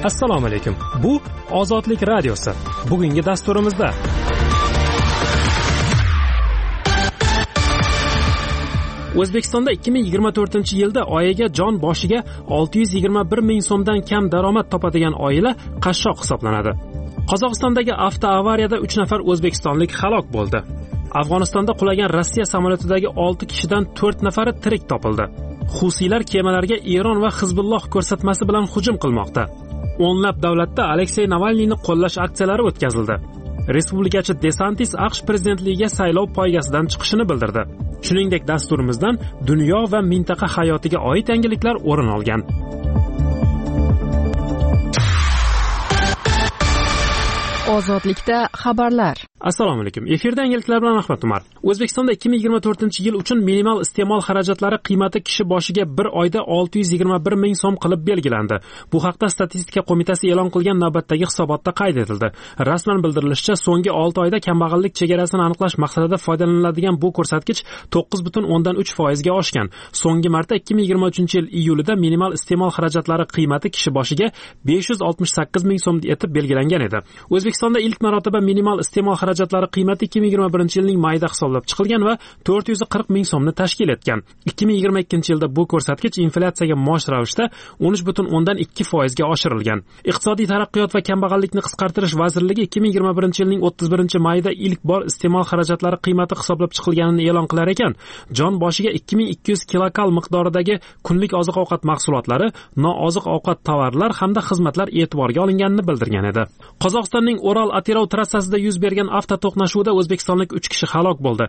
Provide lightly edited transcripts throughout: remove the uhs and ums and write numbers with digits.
Assalomu alaykum. Bu Ozodlik radiosi. Bugungi dasturimizda O'zbekistonda 2024-yilda oyiga jon boshiga 621 ming so'mdan kam daromad topadigan oila qashshoq hisoblanadi. Qozog'istondagi avtoavariyada 3 nafar o'zbekistonlik halok bo'ldi. Afg'onistonda qulagan Rossiya samolyotidagi 6 kishidan 4 nafari tirik topildi. Husiylar kemalarga Eron va Hizbulloh ko'rsatmasi bilan hujum qilmoqda. O'nlab davlatda Aleksey Navalniyni qo'llash aksiyalari o'tkazildi. Respublikachi DeSantis AQSh prezidentligiga saylov poygasidan chiqishini bildirdi. Shuningdek, dasturimizdan dunyo va mintaqa hayotiga oid yangiliklar o'rin olgan. Ozodlikda xabarlar. Assalomu alaykum. Efirda yangiliklar bilan Ahmad Umar. O'zbekistonda 2024-yil uchun minimal iste'mol xarajatlari qiymati kishi boshiga bir oyda 621 ming so'm qilib belgilandi. Bu haqda Statistika qo'mitasi e'lon qilgan navbatdagi hisobotda qayd etildi. Rasman bildirilishicha, so'nggi 6 oyda kambag'allik chegarasini aniqlash maqsadida foydalaniladigan bu ko'rsatkich 9.3% ga oshgan. So'nggi marta 2023-yil iyulida minimal iste'mol xarajatlari qiymati kishi boshiga 568 ming so'm etib belgilangan edi. O'zbekistonda ilk marotaba minimal iste'mol xarajatlari qiymati 2021-yilning mayida hisoblab chiqilgan va 440 ming so'mni tashkil etgan. 2022-yilda bu ko'rsatkich inflyatsiyaga mos ravishda 13.2% ga oshirilgan. Iqtisodiy taraqqiyot va kambag'allikni qisqartirish vazirligi 2021-yilning 31-mayida ilk bor iste'mol xarajatlari qiymati hisoblab chiqilganini e'lon qilar ekan, jon boshiga 2200 kilokal miqdoridagi kunlik oziq-ovqat mahsulotlari, nooziq-ovqat tovarlar hamda xizmatlar e'tiborga olinganini bildirgan edi. Qozog'istonning Oral-Atirov trassasida yuz bergan avtoto'qnashuvda o'zbekistonlik 3 kishi halok bo'ldi.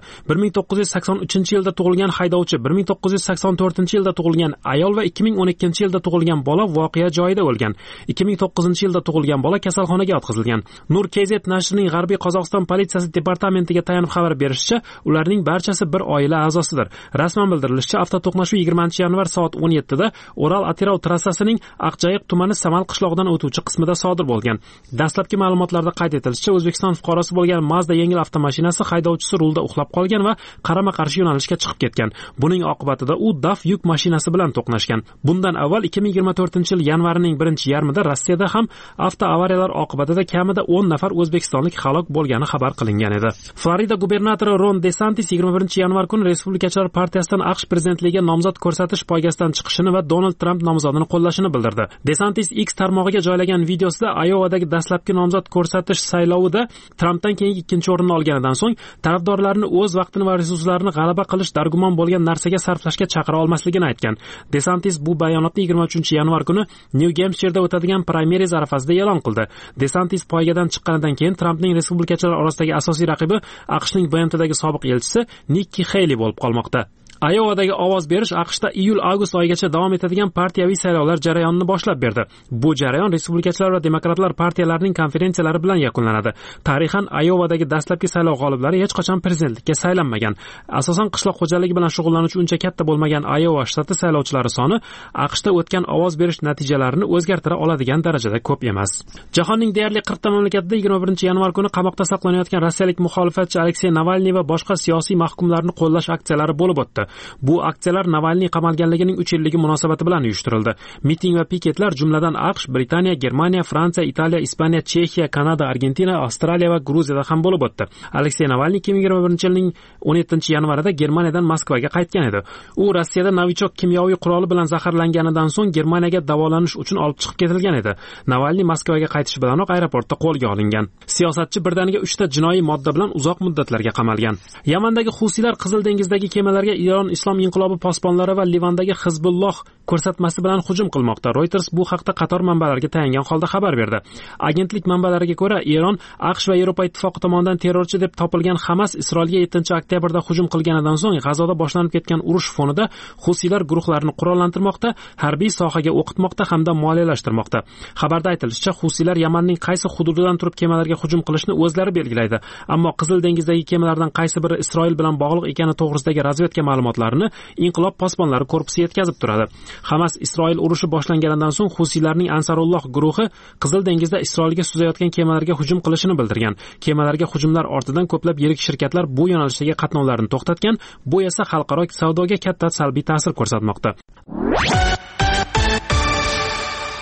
1983-yilda tug'ilgan haydovchi, 1984-yilda tug'ilgan ayol va 2012-yilda tug'ilgan bola voqea joyida o'lgan. 2009-yilda tug'ilgan bola kasalxonaga yotqizilgan. Nur KZ nashrining G'arbiy Qozog'iston politsiyasi departamentiga tayanib xabar berishicha, ularning barchasi bir oila a'zosidir. Rasman bildirilishicha, avtoto'qnashuv 20-yanvar soat 17da Oral-Atirov trassasining Aqjayiq tumani Samal qishlog'idan o'tuvchi qismida sodir bo'lgan. Dastlabki ma'lumotlarda qayd etilishicha, O'zbekiston fuqarosi bo'lgan Mazda yengil avtomashinasi haydovchisi rulda uxlab qolgan va qarama-qarshi yo'nalishga chiqib ketgan. Buning oqibatida u DAF yuk mashinasi bilan to'qnashgan. Bundan avval 2024-yil yanvarining birinchi yarmida Rossiyada ham avtoavariyalar oqibatida kamida 10 nafar o'zbekistonlik halok bo'lgani xabar qilingan edi. Florida gubernatori Ron DeSantis 21-yanvar kuni Respublikachilar partiyasidan AQSh prezidentligiga nomzod ko'rsatish poygasidan chiqishini va Donald Trump nomzodini qo'llashini bildirdi. DeSantis X tarmog'iga joylagan videosida Ayovadagi dastlabki nomzod ko'rsatish saylovida Trumpdan keyin ikkinchi o'rinni olganidan so'ng tarafdorlarni o'z vaqtini va resurslarini g'alaba qilish dargumon bo'lgan narsaga sarflashga chaqira olmasligini aytgan. DeSantis bu bayonotni 23-yanvar kuni New Hampshire'da o'tadigan primaries arafasida e'lon qildi. DeSantis poygadan chiqqanidan keyin Trumpning respublikachilar orasidagi asosiy raqibi AQShning BMTdagi sobiq elchisi Nikki Haley bo'lib qolmoqda. Ayovadagi ovoz berish AQShda iyul-avgust oyigacha davom etadigan partiyaviy saylovlar jarayonini boshlab berdi. Bu jarayon respublikachilar va demokratlar partiyalarining konferensiyalari bilan yakunlanadi. Tarixan Ayovadagi dastlabki saylov g'oliblari hech qachon prezidentlikka saylanmagan. Asosan qishloq xo'jaligi bilan shug'ullanuvchi uncha katta bo'lmagan Ayova shtati saylovchilari soni AQShda o'tgan ovoz berish natijalarini o'zgartira oladigan darajada ko'p emas. Jahonning deyarli 40 ta mamlakatida 21-yanvar kuni qamoqda saqlanayotgan rossiyalik muxolifatchi Aleksey Navalniy va boshqa siyosiy mahkumlarni qo'llash aksiyalari bo'lib o'tdi. Bu aksiyalar Navalniy qamalganligining 3 yilligi munosabati bilan uyushtirildi. Miting va piketlar jumladan AQSh, Britaniya, Germaniya, Fransiya, Italiya, Ispaniya, Chexiya, Kanada, Argentina, Avstraliya va Gruziyada ham bo'lib o'tdi. Aleksey Navalniy 2021-yilning 17-yanvarida Germaniyadan Moskvaga qaytgan edi. U Rossiyada novichok kimyoviy quroli bilan zaharlanganidan so'ng Germaniyaga davolanish uchun olib chiqib ketilgan edi. Navalniy Moskvaga qaytish bilanoq aeroportda qo'lga olingan. Siyosatchi birdaniga 3 ta jinoiy modda bilan uzoq muddatlarga qamalgan. Yamandagi Husiylar Qizil dengizdagi kemalarga Iroq Islom inqilobi posbonlari va Livandagi Hizbulloh ko'rsatmasi bilan hujum qilmoqda. Reuters bu haqda qator manbalarga tayangan holda xabar berdi. Agentlik manbalariga ko'ra, Eron AQSh va Yevropa ittifoqi tomonidan terrorchi deb topilgan Hamas Isroilga 7-oktyabrda hujum qilganidan so'ng G'azoda boshlanib ketgan urush fonida Husiylar guruhlarini qurollantirmoqda, harbiy sohaga o'qitmoqda hamda moliyalashtirmoqda. Xabarda aytilishicha, Husiylar Yamanning qaysi hududidan turib kemalarga hujum qilishni o'zlari belgilaydi, ammo Qizil dengizdagi kemalardan qaysi biri Isroil bilan bog'liq ekani to'g'risidagi razvedka ma'lumotlarini Inqilob posbonlari korpusi yetkazib turadi. Hamas Isroil urushi boshlanganidan so'ng Husiylarning Ansarulloh guruhi Qizil dengizda Isroilga suzayotgan kemalarga hujum qilishini bildirgan. Kemalarga hujumlar ortidan ko'plab yirik shirkatlar bu yo'nalishdagi qatnovlarni to'xtatgan, bu esa xalqaro savdoga katta salbiy ta'sir ko'rsatmoqda.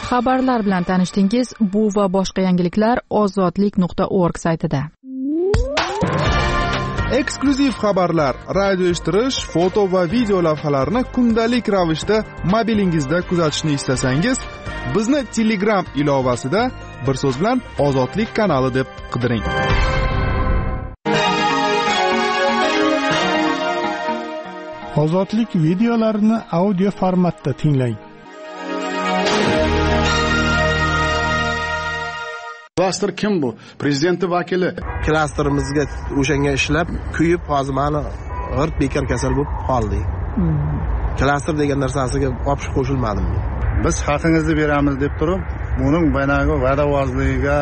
Xabarlar bilan tanishdingiz. Bu va boshqa yangiliklar ozodlik.org saytida. Eksklyuziv xabarlar, radio eshittirish, foto va video lavhalarni kundalik ravishda mobilingizda kuzatishni istasangiz, bizni Telegram ilovasida bir so'z bilan Ozodlik kanali deb qidiring. Ozodlik videolarini audio formatda tinglang. Klaster kim bu? Prezidenti vakili. Klasterimizga o'shanga ishlab, kuyib, hozir mana g'irt bekor kasal bo'lib qoldik. Klaster degan narsasiga opishib qo'shilmadim. Biz haqingizni beramiz deb turib, buning baynaga va'davozligiga,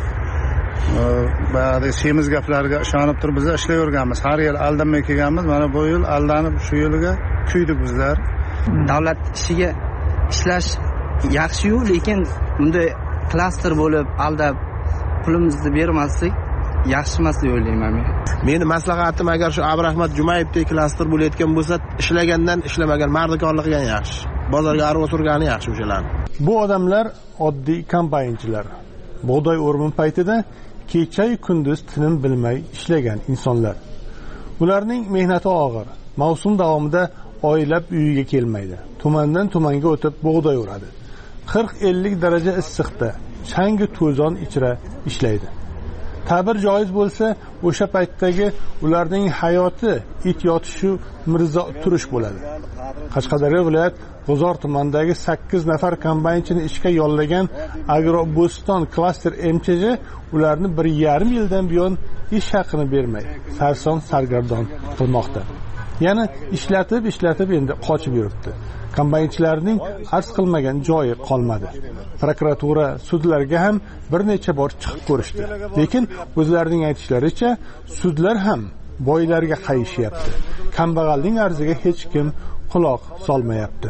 ba'zi semiz gaplarga ishonib turib biz ishlayverganmiz. Har yil aldanmay kelganmiz. Mana bu yil aldanib shu yilga kuydik bizlar. Davlat ishiga ishlash yaxshi-yu, lekin bunday klaster bo'lib aldab pulimizni bermaslik yaxshi emas deb o'ylayman men. Meni maslahatim agar shu Abrahmat Jumayevdek klaster bo'layotgan bo'lsa, ishlagandan ishlamagan mardikorlikdan yaxshi. Bozorga arvo surgani yaxshi o'shalarni. Bu odamlar oddiy kombaynchilar. Bug'doy o'rimi paytida kecha-yu kunduz tinim bilmay ishlagan insonlar. Ularning mehnati og'ir. Mavsum davomida oylab uyiga kelmaydi. Tumandan tumanga o'tib bug'doy o'radi. 40-50 daraja issiqda, changi to'zon ichra ishlaydi. Ta'bir joiz bo'lsa, o'sha paytdagi ularning hayoti it yotishu mirzo turish bo'ladi. Qashqadaryo viloyat G'uzor tumanidagi 8 nafar kombaynchini ishga yollagan Agroboston klaster MCJ ularni 1,5 yildan buyon ish haqini bermay, sarson sargardon qilmoqda. Yana ishlatib endi qochib yuribdi. Kombaynchilarning arz qilmagan joyi qolmadi. Prokuratura, sudlarga ham bir necha bor chiqib ko'rishdi. Lekin o'zlarining aytishlaricha, sudlar ham boylarga qayishyapti. Kambag'alning arziga hech kim quloq solmayapti.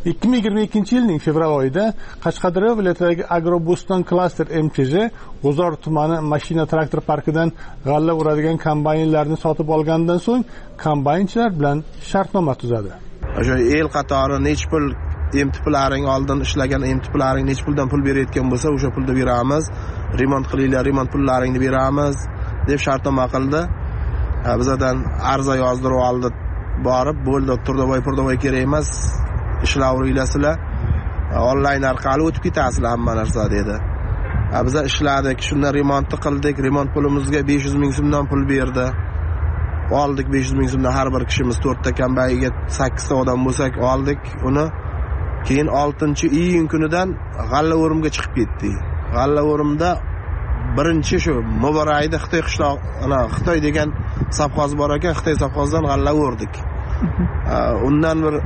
2022 yilning fevral oyida Qashqadaryo viloyatidagi Agroboston klaster MCJ G'uzor tumani mashina traktor parkidan g'alla uradigan kombaynlarni sotib olgandan so'ng kombaynchilar bilan shartnoma tuzadi. O'sha el qatori nech pul MTPlaring oldin ishlagan MTPlaring nech puldan pul berayotgan bo'lsa, o'sha pulni beramiz. Remont qilinglar, remont pullaringni beramiz deb shartnoma qildi. Bizdan arza yozdirib oldi. Borib, bo'ldi, turdovoy kerak emas. Ishlayveringlar, onlayn orqali o'tib ketasizlar hamma narsa dedi. Biz ishladik, shundan remontni qildik. Remont pulimizga 500 ming so'mdan pul berdi. Oldik 500 ming so'mdan har bir kishimiz 4 ta kombayga 8 ta odam bo'lsak oldik uni. Keyin 6-iyun kunidan g'alla o'rimga chiqib ketdik. G'alla o'rimda birinchi shu Muborayda Xitoy qishloq, Xitoy degan savxoz bor ekan, Xitoy savxozidan g'alla o'rdik. Undan bir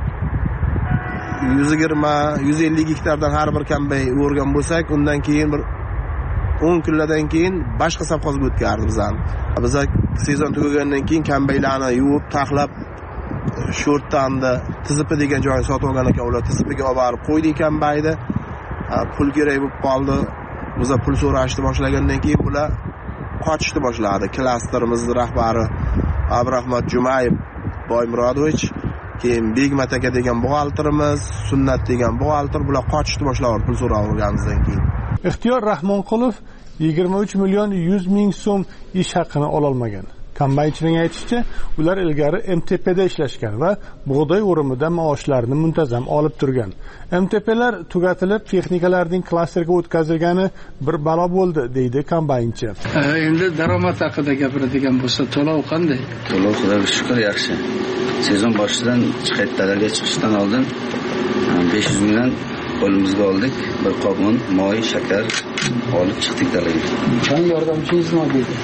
120-150 gektardan har bir kombay o'rgan bo'lsak, undan keyin bir 10 kunlardan keyin boshqa savxozga o'tkardi bizani. Biz sezon tugagandan keyin kombaylarni yuvib, taxlab sho'rtanda Tizipi degan joyni sotib olgan ekan, ular Tizipiga olib borib qo'ydik kombayni. Pul kerak bo'lib qoldi. Biz pul so'rashni boshlagandan keyin bular qochishni boshladi. Klasterimizning rahbari Abrahmat Jumayev Boymurodovich, keyin Begmat aka degan buxgalterimiz, Sunnat degan buxgalter, bular qochishni boshladi pul so'raganimizdan keyin. Ixtiyor Rahmonqulov 23 million 100 ming so'm ish haqini ola olmagan. Kombaynchining aytishicha, ular ilgari MTPda ishlashgan va bug'doy o'rimida maoshlarini muntazam olib turgan. MTPlar tugatilib, texnikalarning klasterga o'tkazilgani bir balo bo'ldi, deydi kombaynchi. Endi daromad haqida gapiradigan bo'lsa, to'lov qanday? To'lov Xudoga shukr yaxshi. Sezon boshidan qaytalarga chiqishdan oldin 500 mingdan qo'limizga oldik. Bir qop un, moy, shakar olib chiqdik dalaga. Qanday yordamchingiz nima deydi?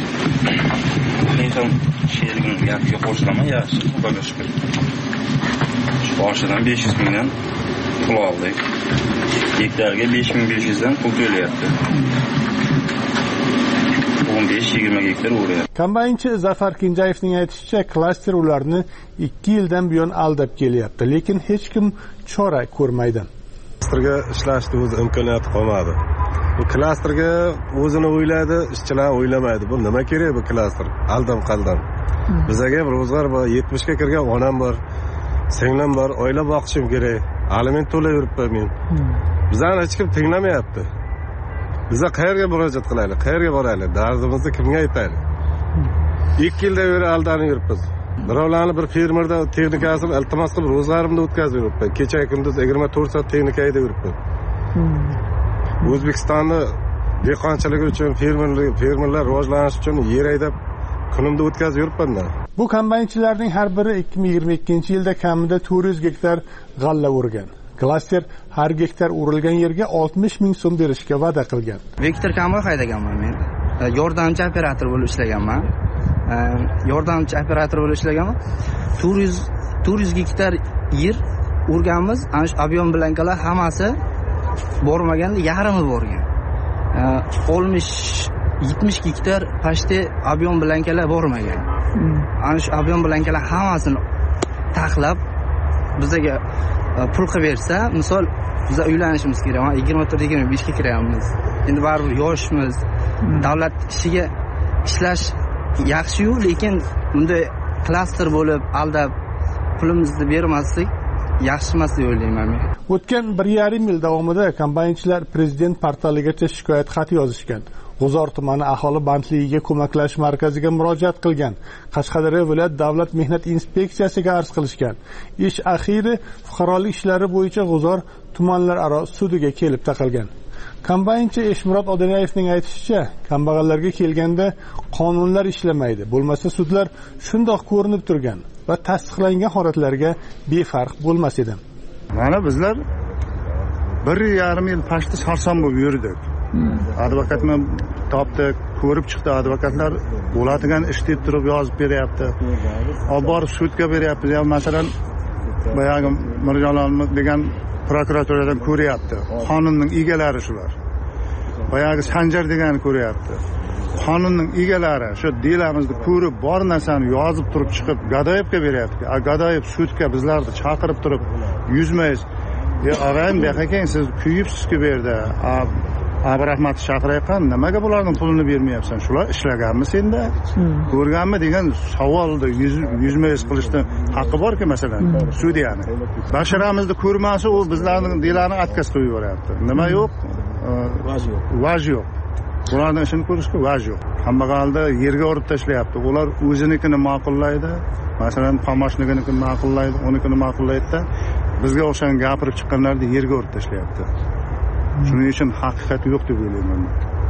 Inson sherigim gapiga qo'shilaman, yaxshi, Xudoga shukr. Boshidan 500 mingdan pul oldik. Gektarga 5500 dan pul to'layapti. 15-20 gektar o'rayapti. Kombaynchi Zafar Kenjayevning aytishicha, klaster ularni 2 yildan buyon aldab kelyapti, lekin hech kim chora ko'rmaydi. Klasterga ishlashni o'z imkoniyati qolmadi. Bu klasterga o'zini o'yladi, ishchilar o'ylamaydi. Bu nima kerak bu klaster? Aldam qaldan. Bizga bir ro'zg'or bor, 70 ga kirgan onam bor, singlim bor, oila boqishim kerak. Aliment to'layib yuribman men. bizani hech kim tinglamayapti. Biza qayerga murojaat qilaylik, qayerga boraylik, dardimizni kimga aytaylik? 2 yildan beri aldanib yuribmiz. Birovlarni bir fermerda texnikasini iltimos qilib ro'zg'orimni o'tkazib yuribman. Kecha kunduz 24 soat texnika haydab yuribman. O'zbekistonni dehqonchiligi uchun, fermerlar rivojlanishi uchun yer haydab kunimni o'tkazib yuribman. Bu kombaynchilarning har biri 2022-yilda kamida 400 gektar g'alla o'rgan. Klaster har gektar o'rilgan yerga 60 ming so'm berishga va'da qilgan. Viktor Kamol haydaganman men. Yordamchi operator bo'lib ishlaganman. 400 gektar yer o'rganmiz. Ana shu ob'yom blankalar hammasi bormaganda yarimi borgan. 60-70 gektar pashte ob'yom blankalar bormagan. Ana shu ob'yom blankalar hammasini taxlab bizga pul qilib bersa, misol biz uylanishimiz kerak. 24-25 ga kiryapmiz. Endi baribir yoshmiz. Davlat ishiga ishlash yaxshi-yu, lekin bunday klaster bo'lib aldab pulimizni bermaslik yaxshi emas deb o'ylayman men. O'tgan 1,5 yil davomida kombaynchilar prezident portaligacha shikoyat xat yozishgan. G'uzor tumani aholi bandligiga ko'maklash markaziga murojaat qilgan. Qashqadaryo viloyat davlat mehnat inspeksiyasiga arz qilishgan. Ish axiri fuqarolik ishlari bo'yicha G'uzor tumanlararo sudiga kelib taqalgan. Kombaynchi Eshmurod Odinayevning aytishicha, kambag'allarga kelganda qonunlar ishlamaydi, bo'lmasa sudlar shundoq ko'rinib turgan va tasdiqlangan holatlarga befarq bo'lmas edi. Mana bizlar 1,5 yil pashti sarson bo'lib yurdik. Advokatni topdik, ko'rib chiqdi, advokatlar bo'ladigan ish deb turib yozib beryapti. Olib borib sudga beryapti. Masalan, boyagi Mirjalolmi degan prokuraturadan ko'ryapti. Qonunning egalari shular. Boyagi Sanjar degani ko'ryapti. Qonunning egalari shu delamizni ko'rib, bor narsani yozib turib chiqib Gadoyevga beryapti. Gadoyev sudga bizlarni chaqirib turib, yuzmaysiz. Og'ayim, baqaking, siz kuyibsiz-ku bu yerda. Abrahmatni chaqirayotgan, nimaga bularning pulini bermayapsan? Shular ishlaganmi senda? Ko'rganmi degan savolni yuzmaysiz qilishdan haqqi bor-ku, masalan, sudiyani. Basharamizni ko'rmasa, u bizlarning delani atkaz qo'yib yuboryapti. Nima yo'q? Vaj yo'q. Bularning ishini ko'rishga vaj yo'q. Kambag'alni yerga urib tashlayapti. Ular o'zinikini ma'qullaydi, masalan, Qamashnikinikini ma'qullaydi, unikini ma'qullaydi-da, bizga o'xshagan gapirib chiqqanlarni yerga urib tashlayapti. Shuning uchun haqiqat yo'q deb o'ylayman.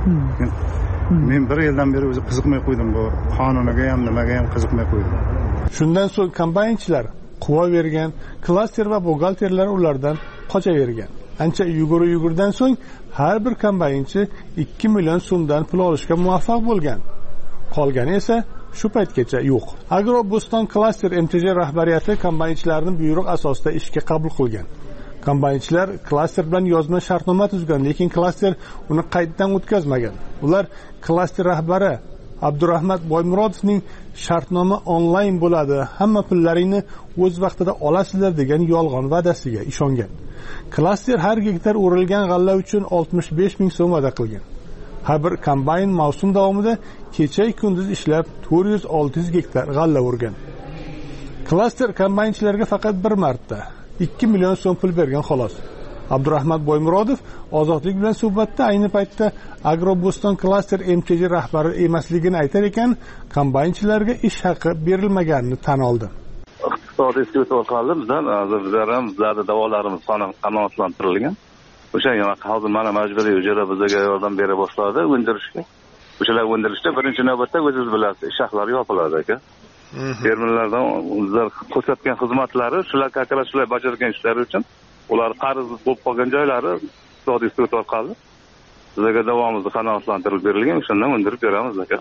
Men 1 yildan beri o'zi qiziqmay qo'ydim, bu qonuniga ham, nimaga ham qiziqmay qo'ydim. Shundan so'ng kombaynchilar quva bergan, klaster va buxgalterlar ulardan qochavergan. Ancha yugurdan so'ng har bir kombaynchi 2 million so'mdan pul olishga muvaffaq bo'lgan. Qolgani esa shu paytgacha yo'q. Agroboston klaster MTJ rahbariyati kombaynchilarni buyruq asosida ishga qabul qilgan. Kombaynchilar klaster bilan yozma shartnoma tuzgan, lekin klaster uni qayddan o'tkazmagan. Ular klaster rahbari Abdurahmat Boymurodovning shartnoma onlayn bo'ladi, hamma pullaringni o'z vaqtida olasizlar degan yolg'on va'dasiga ishongan. Klaster har gektar o'rilgan g'alla uchun 65 ming so'm va'da qilgan. Har bir kombayn mavsum davomida kecha kunduz ishlab 400-600 gektar g'alla o'rgan. Klaster kombaynchilarga faqat bir marta 2 million so'm pul bergan xolos. Abdurahmat Boymurodov Ozodlik bilan suhbatda ayni paytda Agroboston klaster MTJ rahbari emasligini aytar ekan, kombaynchilarga ish haqi berilmaganini tan oldi. Iqtisodiy siyosat orqali bizlarning da'volarimiz qanoatlantirilgan. O'sha yana hozir mana majburiy ijara bizga yordam bera boshladi o'ndirishga. O'shalar o'ndirishda birinchi navbatda o'zingiz bilasiz, ish haqlari yopiladi aka. Fermerlardan o'zlar ko'rsatgan xizmatlari, shular haqida shular bajargan ishlari uchun ular qarz bo'lib qolgan joylari iqtisodiy siyosat orqali bizga davomimizni qanoatlantirib berilgan, o'shandan o'ndirib beramiz aka.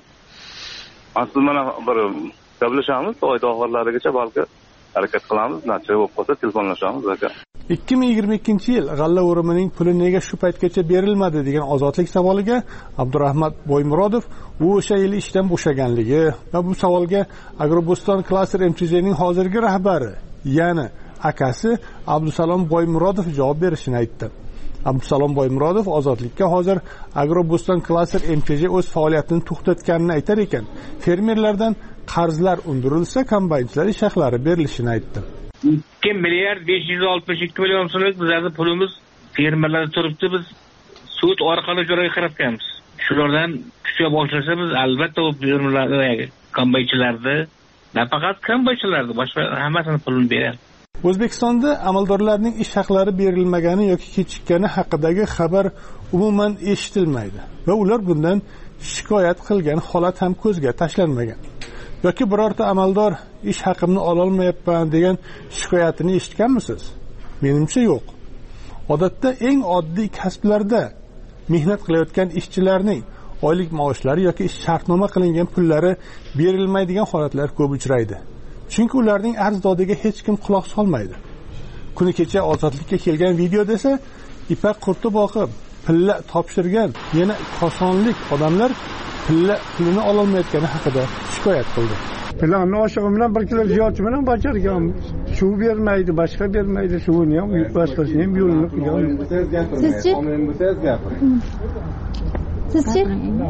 Aslida mana bir gaplashamiz, oyda oxirlarigacha balki harakat qilamiz, natija bo'lib qolsa telefonlashamiz aka. 2022-yil g'alla o'rimining puli nega shu paytgacha berilmadi degan Ozodlik savoliga Abdurahmat Boymurodov u o'sha yil ishdan bo'shaganligi va bu savolga Agroboston klaster MTJning hozirgi rahbari, ya'ni akasi Abdusalom Boymurodov javob berishini aytdi. Abdusalom Boymurodov Ozodlikka hozir Agroboston klaster MTJ o'z faoliyatini to'xtatganini aytar ekan, fermerlardan qarzlar undirilsa, kombaynchilar ish haqlari berilishini aytdi. 2 milliard 562 million so'mlik bizning pulimiz fermerlar turibdi, biz sud orqali joyga kiritganmiz. Shulardan tusha boshlasa biz albatta u fermerlarga, kombaychilarni, nafaqat kombaychilarni, boshqa hammasini pulini beradi. O'zbekistonda amaldorlarning ish haqlari berilmagani yoki kechikkani haqidagi xabar umuman eshitilmaydi va ular bundan shikoyat qilgan holat ham ko'zga tashlanmagan. Yoki birorta amaldor ish haqimni ololmayapman degan shikoyatini eshitganmisiz? Menimcha yo'q. Odatda eng oddiy kasblarda mehnat qilayotgan ishchilarning oylik maoshlari yoki shartnoma qilingan pullari berilmaydigan holatlar ko'p uchraydi. Chunki ularning arzdodiga hech kim quloq solmaydi. Kuni kecha ozodlikka kelgan video desa, ipak qurti boqib, pilla topshirgan yana kosonlik odamlar pulini ololmayotgani haqida shikoyat qildi. Planni oshig'i bilan 1 kilo ziyotchi bilan bajarganmiz. Suv bermaydi, boshqa bermaydi, suvini ham, boshqasini ham yo'lini qilgan. Sizchi? Sizchi?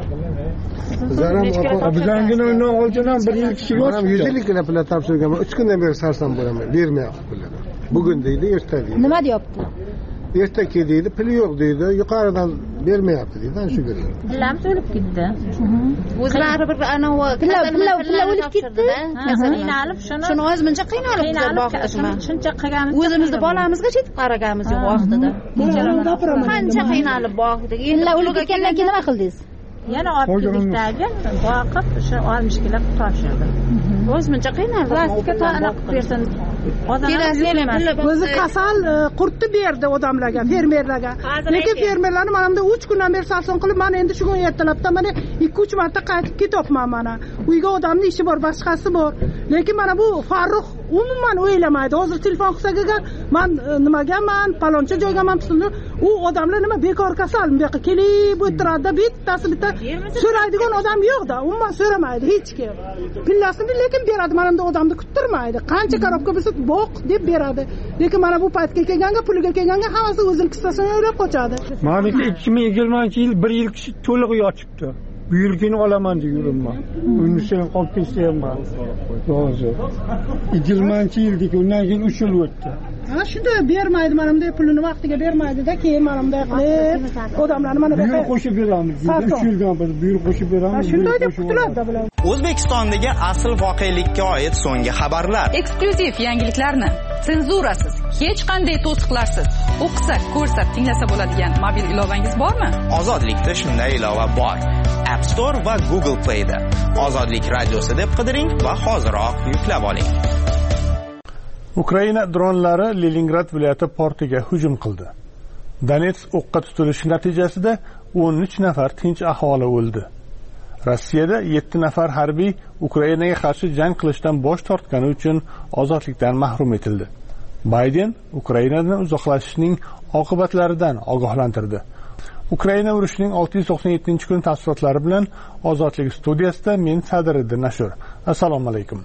Bizangina undan oldin ham 1 yil kishi yo'q. 150 kilo pul topshirganman. 3 kundan beri sarsam bo'laman. Bermayapti pulni. Bugun deydi, erta deydi. Nima deyapti? Erta kel deydi, puli yo'q deydi, yuqoridan bermayapti deydi. Ana shu gap. Pullam o'lib ketdi. O'zlari bir anavi pilla o'lib ketdi. Qiynalib shuni o'zimizcha qiynalib boqdikmi? Shuncha qilganmiz. O'zimizni bolamizga yetib qaraganmiz yo'q vaqtida. Qancha qiynalib boqdik. Pilla o'lib ketgandan keyin nima qildingiz? Yana ortlikdagi boqib o'sha 60 kilo topshirdim. O'zimcha qiynalib. Plastikka aniq bersin. O'zi kasal qurtni berdi odamlarga, fermerlarga. Lekin fermerlarni mana bunda 3 kundan beri sarson qilib, mana endi shu kun ertalabdan mana 2-3 marta qaytib ketyapman mana. Uyga odamning ishi bor, boshqasi bor. Lekin mana bu Farruh umuman o'ylamaydi. Hozir telefon qilsa-ga men nimaganman, paloncha joygaman pulni. U odamlar nima bekor kasal, bu yoqqa kelib o'tiradi, bitta so'raydigan odam yo'q-da, umuman so'ramaydi hech kim. Pillasini lekin beradi, mana bunda odamni kuttirmaydi. Qancha korobka bo'lsa boq deb beradi. Lekin mana bu paytga kelganga, puliga kelganga hammasi o'zining qissasini o'ylab qo'yadi. Meniki 2020-yil 1 yil kishi to'liq yotibdi. Bu yilgini olaman deb yuribman. Unisidan qolib ketsa ham hozir. 20-yildagi undan keyin 3 yil o'tdi. Ha, shunda bermaydi, mana bunday pulini vaqtiga bermaydi-da, keyin mana bunday qilib odamlarni mana buyruq qo'shib beramiz. 3 yildan biz buyruq qo'shib beramiz. Shunday deb qutiladi bular. O'zbekistondagi asl voqelikka oid so'nggi xabarlar. Eksklyuziv yangiliklarni senzurasiz, hech qanday to'siqlarsiz o'qisa, ko'rsa, tinglasa bo'ladigan mobil ilovangiz bormi? Ozodlikda shunday ilova bor. App Store va Google Play da. Ozodlik radiosi deb qidiring va hoziroq yuklab oling. Ukraina dronlari Leningrad viloyati portiga hujum qildi. Donetsk o'qqa tutilishi natijasida 13 nafar tinch aholi o'ldi. Rossiyada 7 nafar harbiy Ukrainaga qarshi jang qilishdan bosh tortgani uchun ozodlikdan mahrum etildi. Bayden Ukrainadan uzoqlashishning oqibatlaridan ogohlantirdi. Ukraina urushining 697-kun tafsilotlari bilan Ozodlik studiyasida men Sadiriddin Ashur. Assalomu alaykum.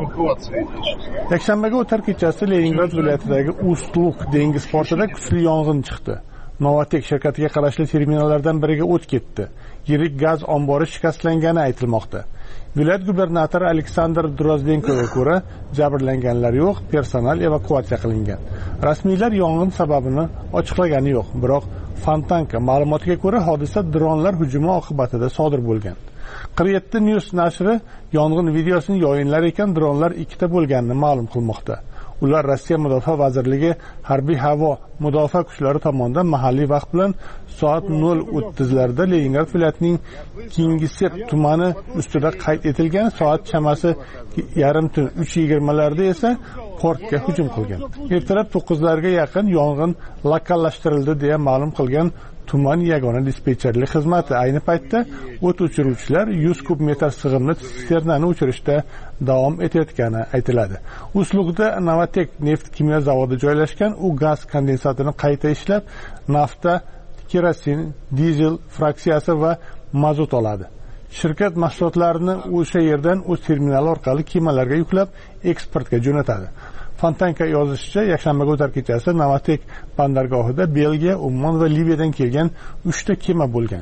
Yakshanbaga o'tar kechasi Leningrad viloyatidagi Ustluk dengiz portida kuchli yong'in chiqdi. Novatek shirkatiga qarashli terminallardan biriga o't ketdi. Yirik gaz ombori shikastlangani aytilmoqda. Viloyat gubernatori Aleksandr Drozdenkoga ko'ra, jabrlanganlar yo'q, personal evakuatsiya qilingan. Rasmiylar yong'in sababini ochiqlagani yo'q, biroq Fontanka ma'lumotiga ko'ra, hodisa dronlar hujumi oqibatida sodir bo'lgan. 47 News nashri yong'in videosini yayınlar ekan, dronlar 2 ta bo'lganini ma'lum qilmoqda. Ular Rossiya Mudofaa vazirligi harbiy havo mudofaa kuchlari tomonidan mahalliy vaqt bilan soat 0:30larda Leningrad viloyatining Kingisepp tumani ustida qayd etilgan, soat chamasi yarim tun 3:20larda esa portga hujum qilgan. Ertalab 9larga yaqin yong'in lokallashtirildi deya ma'lum qilgan tuman yagona dispetcherlik xizmati. Ayni paytda o't o'chiruvchilar 100 kub metr sig'imli sisternani o'chirishda davom etayotgani aytiladi. Uslugda Novatek neft kimyo zavodi joylashgan. U gaz kondensatini qayta ishlab, nafta, kerosin, dizel fraksiyasi va mazut oladi. Shirkat mahsulotlarini o'sha yerdan o'z terminali orqali kemalarga yuklab, eksportga jo'natadi. Fontanka yozishicha, yakshanbaga o'tar kechasi Novatek bandargohida Belgiya, Ummon va Liviyadan kelgan 3 ta kema bo'lgan.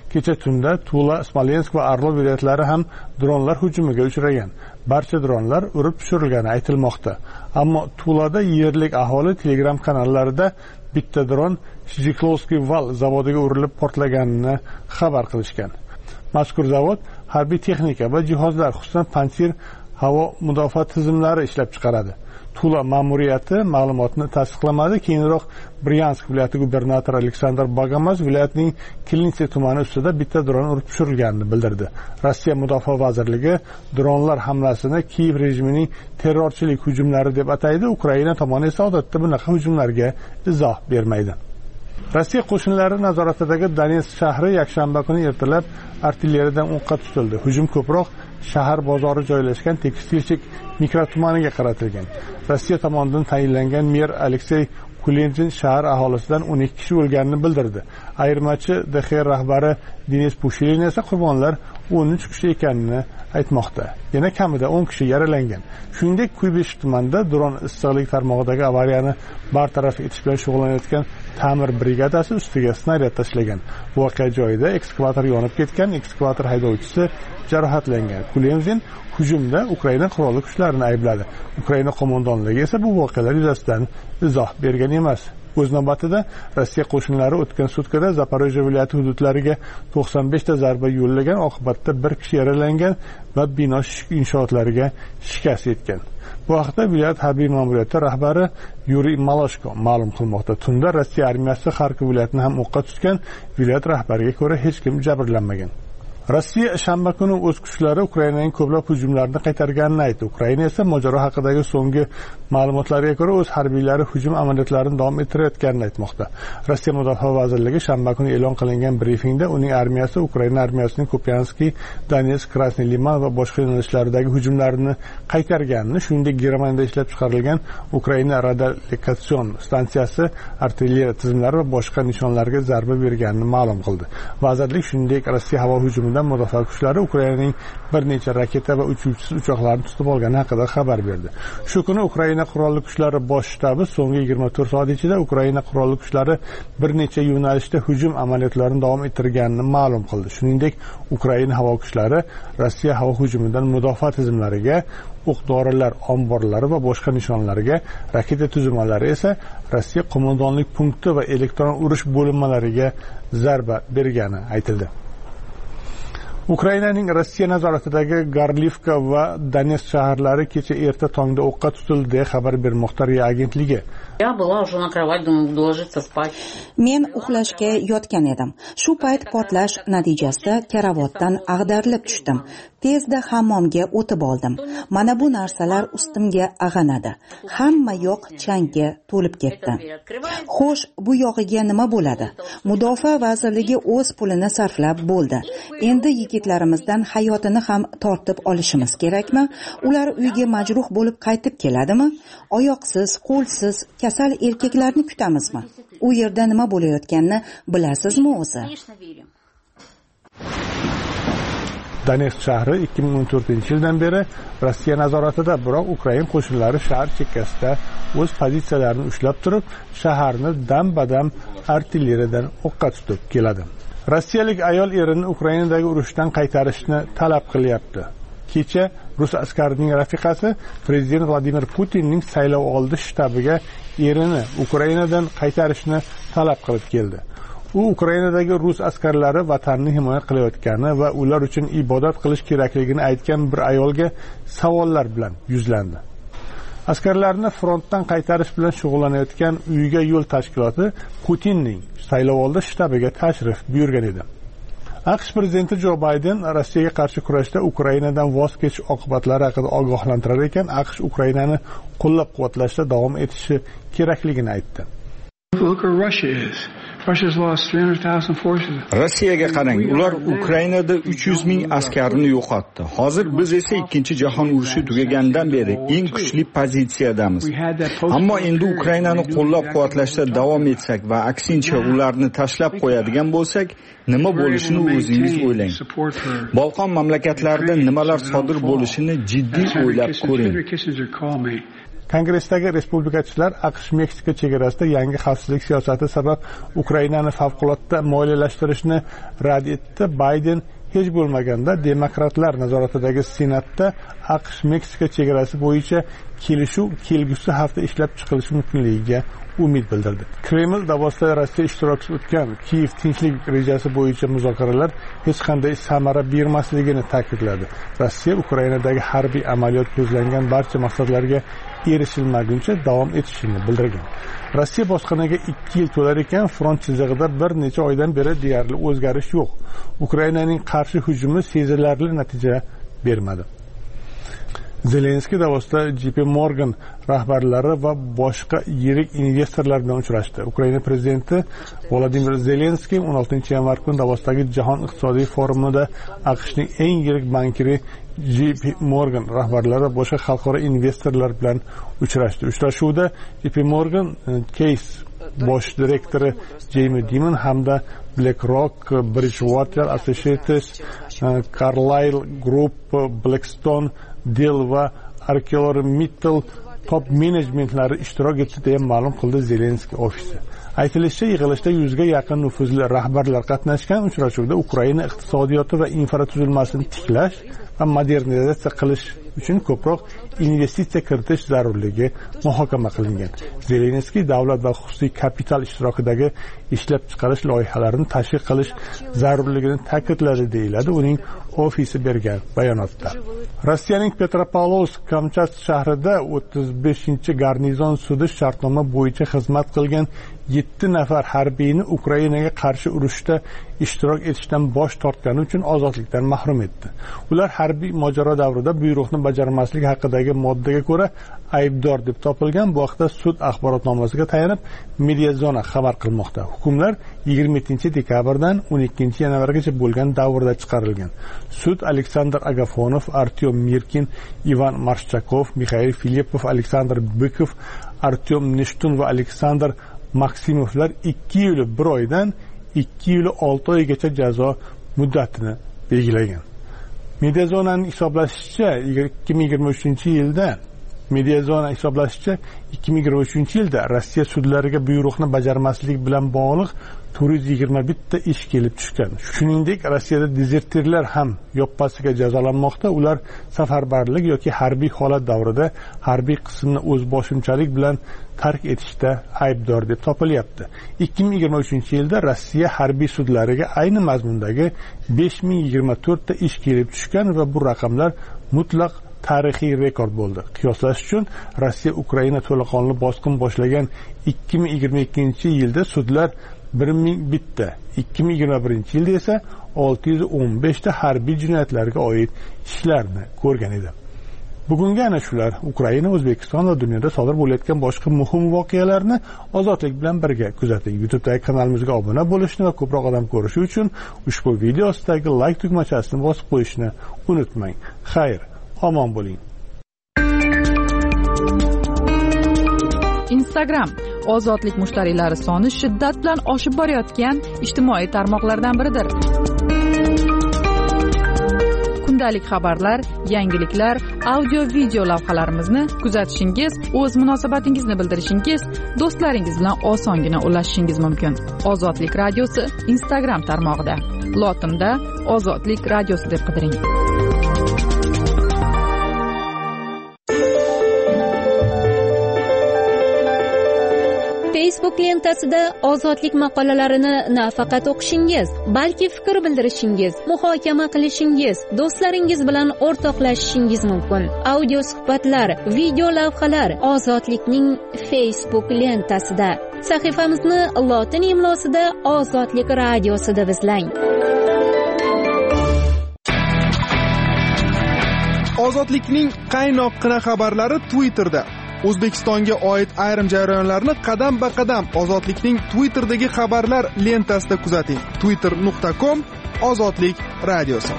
kecha tunda Tula, Smolensk va Orlov viloyatlari ham dronlar hujumiga uchragan. Barcha dronlar urib tushirilgani aytilmoqda. Ammo Tulada yerlik aholi Telegram kanallarida bitta dron Shchiklovskiy val zavodiga urilib portlaganini xabar qilishgan. Mazkur zavod harbiy texnika va jihozlar, xususan Pantsir havo mudofaa tizimlari ishlab chiqaradi. Tula ma'muriyati ma'lumotni tasdiqlamadi. Keyinroq Bryansk viloyati gubernatori Aleksandr Bogomaz viloyatning Kilinitsa tumani ustida bitta dron urib tushirilganini bildirdi. Rossiya mudofaa vazirligi dronlar hamlasini Kiyev rejimining terrorchilik hujumlari deb ataydi. Ukraina tomoni esa odatda bunaqa hujumlarga izoh bermaydi. Rossiya qo'shinlari nazoratidagi Donetsk shahri yakshanba kuni ertalab artilleriyadan o'qqa tutildi. Hujum ko'proq shahar bozori joylashgan Tekstilchik mikrotumaniga qaratilgan. Rossiya tomonidan tayinlangan mer Aleksey Kulentin shahar aholisidan 12 kishi o'lganini bildirdi. Ayirmachi DXR rahbari Denis Pushilin esa qurbonlar 13 kishi ekanini aytmoqda. Yana kamida 10 kishi yaralangan. Shuningdek, Kuybesh tumanida dron issiqlik tarmog'idagi avariyani bartaraf etish bilan shug'ullanayotgan ta'mir brigadasi ustiga snaryad tashlagan. Voqea joyida ekskavator yonib ketgan, ekskavator haydovchisi jarohatlangan. Kulentin hujumda Ukraina qurolli kuchlarini aybladi. Ukraina qo'mondonligi esa bu voqealar yuzasidan izoh bergan emas. O'z navbatida Rossiya qo'shinlari o'tgan sutkada Zaporojye viloyati hududlariga 95 ta zarba yo'llagan, oqibatda 1 kishi yaralangan va bino inshootlariga shikast yetgan. Bu haqda viloyat harbiy ma'muriyati rahbari Yuriy Maloshko ma'lum qilmoqda. Tunda Rossiya armiyasi Xarkov viloyatini ham o'qqa tutgan. Viloyat rahbariga ko'ra hech kim jabrlanmagan. Rossiya shanba kuni o'z kuchlari Ukrainaning ko'plab hujumlarini qaytarganini aytdi. Ukraina esa mojaro haqidagi so'nggi ma'lumotlarga ko'ra o'z harbiylari hujum amaliyotlarini davom ettirayotganini aytmoqda. Rossiya mudofaa vazirligi shanba kuni e'lon qilingan brifingda uning armiyasi Ukraina armiyasining Kupianskiy, Donetsk, Krasniy Liman va boshqa yo'nalishlaridagi hujumlarini qaytarganini, shuningdek Germaniyada ishlab chiqarilgan Ukraina radiolokatsion stansiyasi, artilleriya tizimlari va boshqa nishonlarga zarba berganini ma'lum qildi. Vazirlik shuningdek Rossiya havo hujumidan mudofaa kuchlari Ukrainaning bir necha raketa va uchuvchisiz uchoqlarni tutib olgani haqida xabar berdi. Shu kuni Ukraina qurolli kuchlari bosh shtabi so'nggi 24 soat ichida Ukraina qurolli kuchlari bir necha yo'nalishda hujum amaliyotlarini davom ettirganini ma'lum qildi. Shuningdek, Ukraina havo kuchlari Rossiya havo hujumidan mudofaa tizimlariga, o'q-dorilar omborlari va boshqa nishonlarga, raketa tuzilmalari esa Rossiya qo'mondonlik punkti va elektron urush bo'linmalariga zarba bergani aytildi. Ukrainaning Rossiya nazoratidagi Garlivka va Donetsk shaharlari kecha erta tongda o'qqa tutildi deya xabar bermoqda RIA agentligi. Men uxlashga yotgan edim. Shu payt portlash natijasida karavotdan ag'darilib tushdim. Tezda hammomga o'tib oldim. Mana bu narsalar ustimga ag'anadi. Hamma yoq changga to'lib ketdi. Xo'sh, bu yog'iga nima bo'ladi? Mudofaa vazirligi o'z pulini sarflab bo'ldi. Endi yigitlarimizdan hayotini ham tortib olishimiz kerakmi? Ular uyga majruh bo'lib qaytib keladimi? Oyoqsiz, qo'lsiz, kasal erkaklarni kutamizmi? U yerda nima bo'layotganini bilasizmi o'zi? Donetsk shahri 2014-yildan beri Rossiya nazoratida, biroq Ukraina qo'shinlari shahar chekkasida o'z pozitsiyalarini ushlab turib, shaharni dam-badam artilleriyadan o'qqa tutib keladi. Rossiyalik ayol erini Ukrainadagi urushdan qaytarishni talab qilyapti. Kecha rus askarining rafiqasi prezident Vladimir Putinning saylovoldi shtabiga erini Ukrainadan qaytarishni talab qilib keldi. U Ukrainadagi rus askarlari vatanni himoya qilayotgani va ular uchun ibodat qilish kerakligini aytgan bir ayolga savollar bilan yuzlandi. Askarlarni frontdan qaytarish bilan shug'ullanayotgan Uyga yo'l tashkiloti Putinning saylovoldi shtabiga tashrif buyurgan edi. AQSh prezidenti Jo Bayden Rossiyaga qarshi kurashda Ukrainadan voz kechish oqibatlari haqida ogohlantirar ekan, AQSh Ukrainani qo'llab-quvvatlashda davom etishi kerakligini aytdi. Rossiyaga qarang, ular Ukrainada 300 ming askarni yo'qotdi. Hozir biz esa Ikkinchi jahon urushi tugagandan beri eng kuchli pozitsiyadamiz. Ammo endi Ukrainani qo'llab-quvvatlashda davom etsak va aksincha ularni tashlab qo'yadigan bo'lsak, nima bo'lishini o'zingiz o'ylang. Balqon mamlakatlarida nimalar sodir bo'lishini jiddiy o'ylab ko'ring. Kongressdagi respublikachilar AQSh-Meksika chegarasida yangi xavfsizlik siyosati sabab Ukrainani favqulodda moliyalashtirishni rad etdi. Bayden hech bo'lmaganda demokratlar nazoratidagi Senatda AQSh-Meksika chegarasi bo'yicha kelishuv kelgusi hafta ishlab chiqilishi mumkinligiga umid bildirdi. Kreml Davosda Rossiya ishtirokchisi o'tgan Kiyev tinchlik rejasi bo'yicha muzokaralar hech qanday samara bermasligini ta'kidladi. Rossiya Ukrainadagi harbiy amaliyot ko'zlangan barcha maqsadlarga erishilmaguncha davom etishini bildirgan. Rossiya bosqiniga 2 yil to'lar ekan, front chizig'ida bir necha oydan beri deyarli o'zgarish yo'q. Ukrainaning qarshi hujumi sezilarli natija bermadi. Zelenskiy Davosda JP Morgan rahbarlari va boshqa yirik investorlar bilan uchrashdi. Ukraina prezidenti Volodimir Zelenskiy 16-yanvar kuni Davosdagi Jahon iqtisodiy forumida AQShning eng yirik bankiri JP Morgan rahbarlari va boshqa xalqaro investorlar bilan uchrashdi. Uchrashuvda JP Morgan Case bosh direktori Jamie Dimon hamda BlackRock, Bridgewater Associates, Carlyle Group, Blackstone, Dell va ArcelorMittal top menejmentlari ishtirok etdi deya ma'lum qildi Zelenskiy ofisi. Aytilishicha, yig'ilishda 100 ga yaqin nufuzli rahbarlar qatnashgan. Uchrashuvda Ukraina iqtisodiyoti va infratuzilmasini tiklash va modernizatsiya qilish uchun ko'proq investitsiya kiritish zarurligi muhokama qilingan. Zelenskiy davlat va xususiy kapital ishtirokidagi ishlab chiqarish loyihalarini tashviq qilish zarurligini ta'kidladi, deyiladi uning ofisi bergan bayonotda. Rossiyaning Petropavlovsk-Kamchatsk shahrida 35-garnizon sudi shartnoma bo'yicha xizmat qilgan 7 nafar harbiyni Ukrainaga qarshi urushda ishtirok etishdan bosh tortgani uchun ozodlikdan mahrum etdi. Ular harbiy mojaro davrida buyruqni bajarmaslik haqidagi moddaga ko'ra aybdor deb topilgan. Bu haqda sud axborotnomasiga tayanib Mediazona xabar qilmoqda. Hukmlar 27-dekabrdan 12-yanvargacha bo'lgan davrda chiqarilgan. Sud Aleksandr Agafonov, Artyom Mirkin, Ivan Marshchakov, Mikhail Filippov, Aleksandr Bykov, Artyom Nishtun va Aleksandr Maksimovlar 2 yil 1 oydan 2 yil 6 oygacha jazo muddatini belgilagan. Mediazonaning hisoblashicha 2023 yilda Rossiya sudlariga buyruqni bajarmaslik bilan bog'liq 421 ta ish kelib tushgan. Shuningdek, Rossiyada dezertirlar ham yoppasiga jazolanmoqda. Ular safarbarlik yoki harbiy holat davrida harbiy qismni o'z boshimchalik bilan tark etishda aybdor deb topilyapti. 2023 yilda Rossiya harbiy sudlariga ayni mazmundagi 5024 ta ish kelib tushgan va bu raqamlar mutlaq tarixiy rekord bo'ldi. Qiyoslash uchun, Rossiya Ukraina to'laqonli bosqin boshlagan 2022-yilda sudlar 1001 ta, 2021-yilda esa 615 ta harbiy jinoyatlarga oid ishlarni ko'rgan edi. Bugungi ana shular Ukraina, O'zbekiston va dunyoda sodir bo'layotgan boshqa muhim voqealarni Ozodlik bilan birga kuzating. YouTube'dagi kanalimizga obuna bo'lishni va ko'proq odam ko'rishi uchun ushbu video ostidagi like tugmachasini bosib qo'yishni unutmang. Xayr, omon bo'ling. Instagram ozodlik mushtariylari soni shiddat bilan oshib borayotgan ijtimoiy tarmoqlardan biridir. Kundalik xabarlar, yangiliklar, audio-video lavhalarimizni kuzatishingiz, o'z munosabatingizni bildirishingiz, do'stlaringiz bilan osongina ulashishingiz mumkin. Ozodlik radiosi Instagram tarmog'ida. Lotinda Ozodlik radiosi deb qidiring. Facebook lentasida ozodlik maqolalarini nafaqat o'qishingiz, balki fikr bildirishingiz, muhokama qilishingiz, do'stlaringiz bilan o'rtoqlashishingiz mumkin. Audio suhbatlar, video lavhalar Ozodlikning Facebook lentasida. Sahifamizni lotin imlosida Ozodlik radiosi deb izlang. Ozodlikning qaynoqqina xabarlari Twitterda. O'zbekistonga oid ayrim jarayonlarni qadam-ba-qadam Ozodlikning Twitter'dagi xabarlar lentasida kuzating. twitter.com Ozodlik radiosi.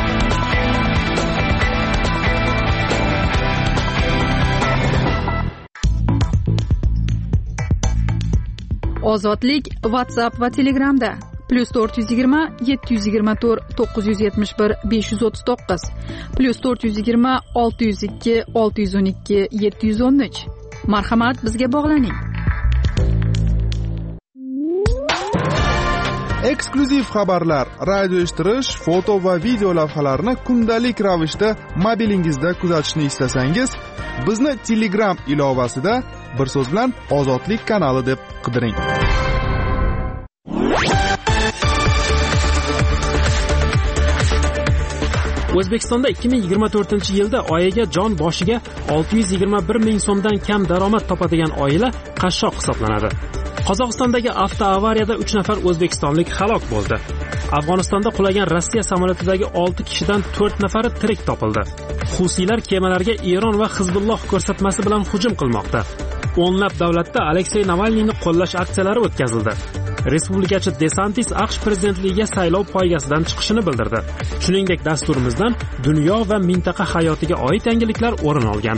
Ozodlik WhatsApp va Telegramda +420 724 971 539 +420 602 612 713 Marhamat, bizga bog'laning. Eksklyuziv xabarlar, radio eshittirish, foto va video lavhalarni kundalik ravishda mobilingizda kuzatishni istasangiz, bizni Telegram ilovasida bir so'z bilan Ozodlik kanali deb qidiring. O'zbekistonda 2024-yilda oyiga jon boshiga 621 ming so'mdan kam daromad topadigan oila qashshoq hisoblanadi. Qozog'istondagi avtoavariyada 3 nafar o'zbekistonlik halok bo'ldi. Afg'onistonda qulagan Rossiya samolyotidagi 6 kishidan 4 nafari tirik topildi. Husiylar kemalarga Eron va Hizbulloh ko'rsatmasi bilan hujum qilmoqda. O'nlab davlatda Aleksey Navalniyni qo'llash aksiyalari o'tkazildi. Respublikachi DeSantis AQSh prezidentligiga saylov poygasidan chiqishini bildirdi. Shuningdek, dasturimizdan dunyo va mintaqa hayotiga oid yangiliklar o'rin olgan.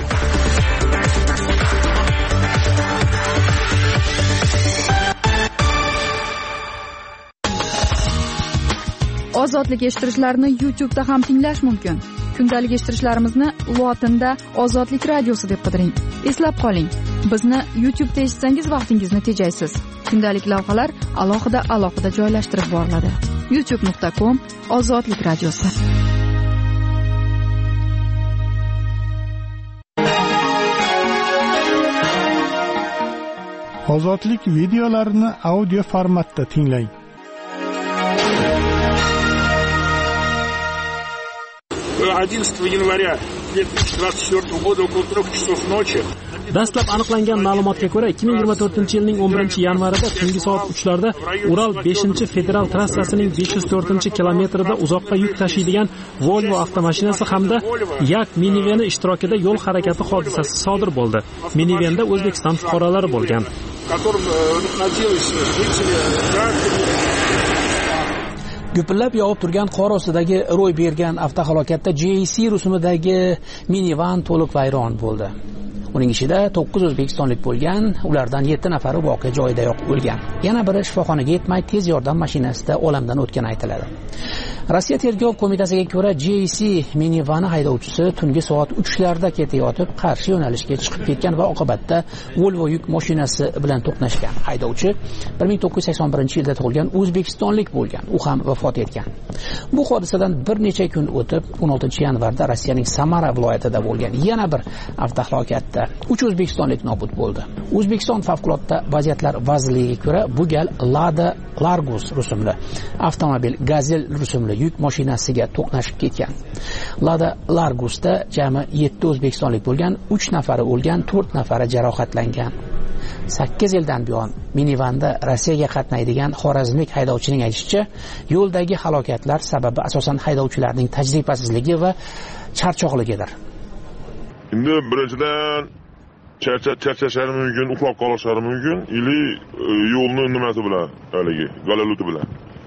Ozodlik eshittirishlarni YouTube'da ham tinglash mumkin. Kundalik eshittirishlarimizni lotinda Ozodlik radiosi deb qidiring. Eslab qoling, bizni YouTube'da eshitsangiz vaqtingizni tejaysiz. Kundalik lavhalar alohida joylashtirib boriladi. youtube.com Ozodlik radiosi. Ozodlik videolarini audio formatda tinglang. января 2024 года около 3 часов ночи. Dastlab aniqlangan ma'lumotga ko'ra, 2024-yilning 11-yanvarida tungi soat 3larda Ural 5-federal trassasining 504-kilometrida uzoqqa yuk tashiydigan Volvo avtomashinasi hamda Yak miniveni ishtirokida yo'l harakati hodisasi sodir bo'ldi. Minivenda O'zbekiston fuqarolari bo'lgan. Gupillab yog'ib turgan qor ostidagi ro'y bergan avtohalokatda JC rusumidagi minivan to'liq vayron bo'ldi. Uning ichida 9 o'zbekistonlik bo'lgan, ulardan 7 nafari voqea joyidayoq o'lgan. Yana biri shifoxonaga yetmay tez yordam mashinasida olamdan o'tgani aytiladi. Rossiya tergov qo'mitasiga ko'ra, JC minivani haydovchisi tungi soat 3larda ketayotib qarshi yo'nalishga chiqib ketgan va oqibatda Volvo yuk mashinasi bilan to'qnashgan. Haydovchi 1981-yilda tug'ilgan o'zbekistonlik bo'lgan, u ham vafot etgan. Bu hodisadan bir necha kun o'tib 16-yanvarda Rossiyaning Samara viloyatida bo'lgan yana bir avtohalokatda 3 o'zbekistonlik nobud bo'ldi. O'zbekiston favqulodda vaziyatlar vazirligiga ko'ra, bu gal Lada Largus rusumli avtomobil Gazel rusumli yuk mashinasiga to'qnashib ketgan. Lada Largusda jami 7 o'zbekistonlik bo'lgan, 3 nafari o'lgan, 4 nafari jarohatlangan. 8 yildan buyon minivanda Rossiyaga qatnaydigan xorazmlik haydovchining aytishicha, yo'ldagi halokatlar sababi asosan haydovchilarning tajribasizligi va charchoqligidir. Endi birinchidan charchashlari mumkin, uxlab qolishlari mumkin, ili yo'lni nimasi bilan, haligi galaluti bilan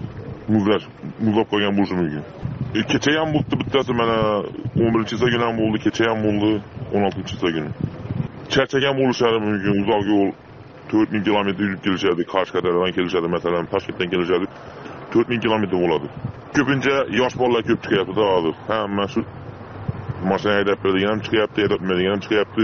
muzlab qo'ygan bo'lishi mumkin. Kecha ham bo'ldi bittasi, mana 11-kuni ham bo'ldi, kecha ham bo'ldi, 16-kuni. Charchagan bo'lishlari mumkin, uzoq yo'l 4000 kilometr yurib kelishadi, Qashqadaryodan kelishadi, masalan, Toshkentdan kelishadi, 4000 kilometr bo'ladi. Ko'pincha yosh bolalar ko'p chiqyapti hozir. Hamma shu mashina haydab beradigan ham chiqyapti, haydab ham chiqyapti.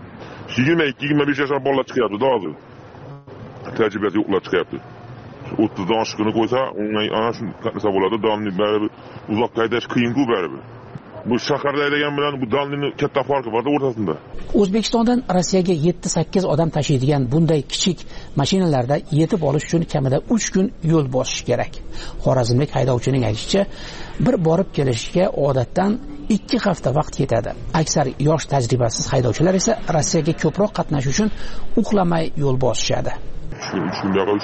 22-25 yoshli bolalar chiqyapti hozir. Tajribasi yo'qlar chiqyapti. 30 dan oshig'ini qo'ysa, ana shu qatnasa bo'ladi, davomli baribir uzoq haydash qiyin-ku baribir. Bu shaharda haydagan bilan bu davomli katta farqi bor o'rtasida. O'zbekistondan Rossiyaga 7-8 odam tashiydigan bunday kichik mashinalarda yetib olish uchun kamida 3 kun yo'l bosish kerak. Xorazmlik haydovchining aytishicha, bir borib kelishga odatdan 2 hafta vaqt ketadi. Aksar yosh tajribasiz haydovchilar esa Rossiyaga ko'proq qatnash uchun uxlamay yo'l bosishadi. 3 kun yo'q,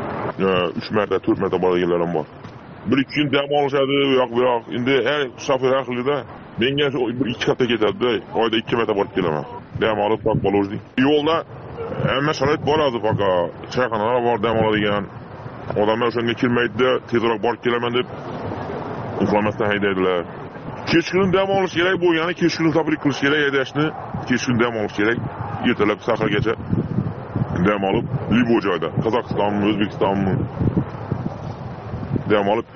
3 marta, 4 marta borganlar ham bor. 1-2 kun dam olishadi, yo'q. Endi har shofer har xilda. Menga 1-2 hafta ketadi, oyda 2 marta borib kelaman. Dam olib qolib qoluvdik. Yo'lda hamma sharoit boradi, faqat chayxonalar bor, dam oladigan. Odamlar o'shanga kelmaydi, tezroq borib kelaman deb uxlamasdan haydaydilar. Kechqurun dam olish kerak bo'lgani, kechqurun toprik qilish kerak, haydashni, kechqurun dam olish kerak. Ertalab sahargacha dam olib, libo joyda, Qozog'istonmi, O'zbekistonmi dam olib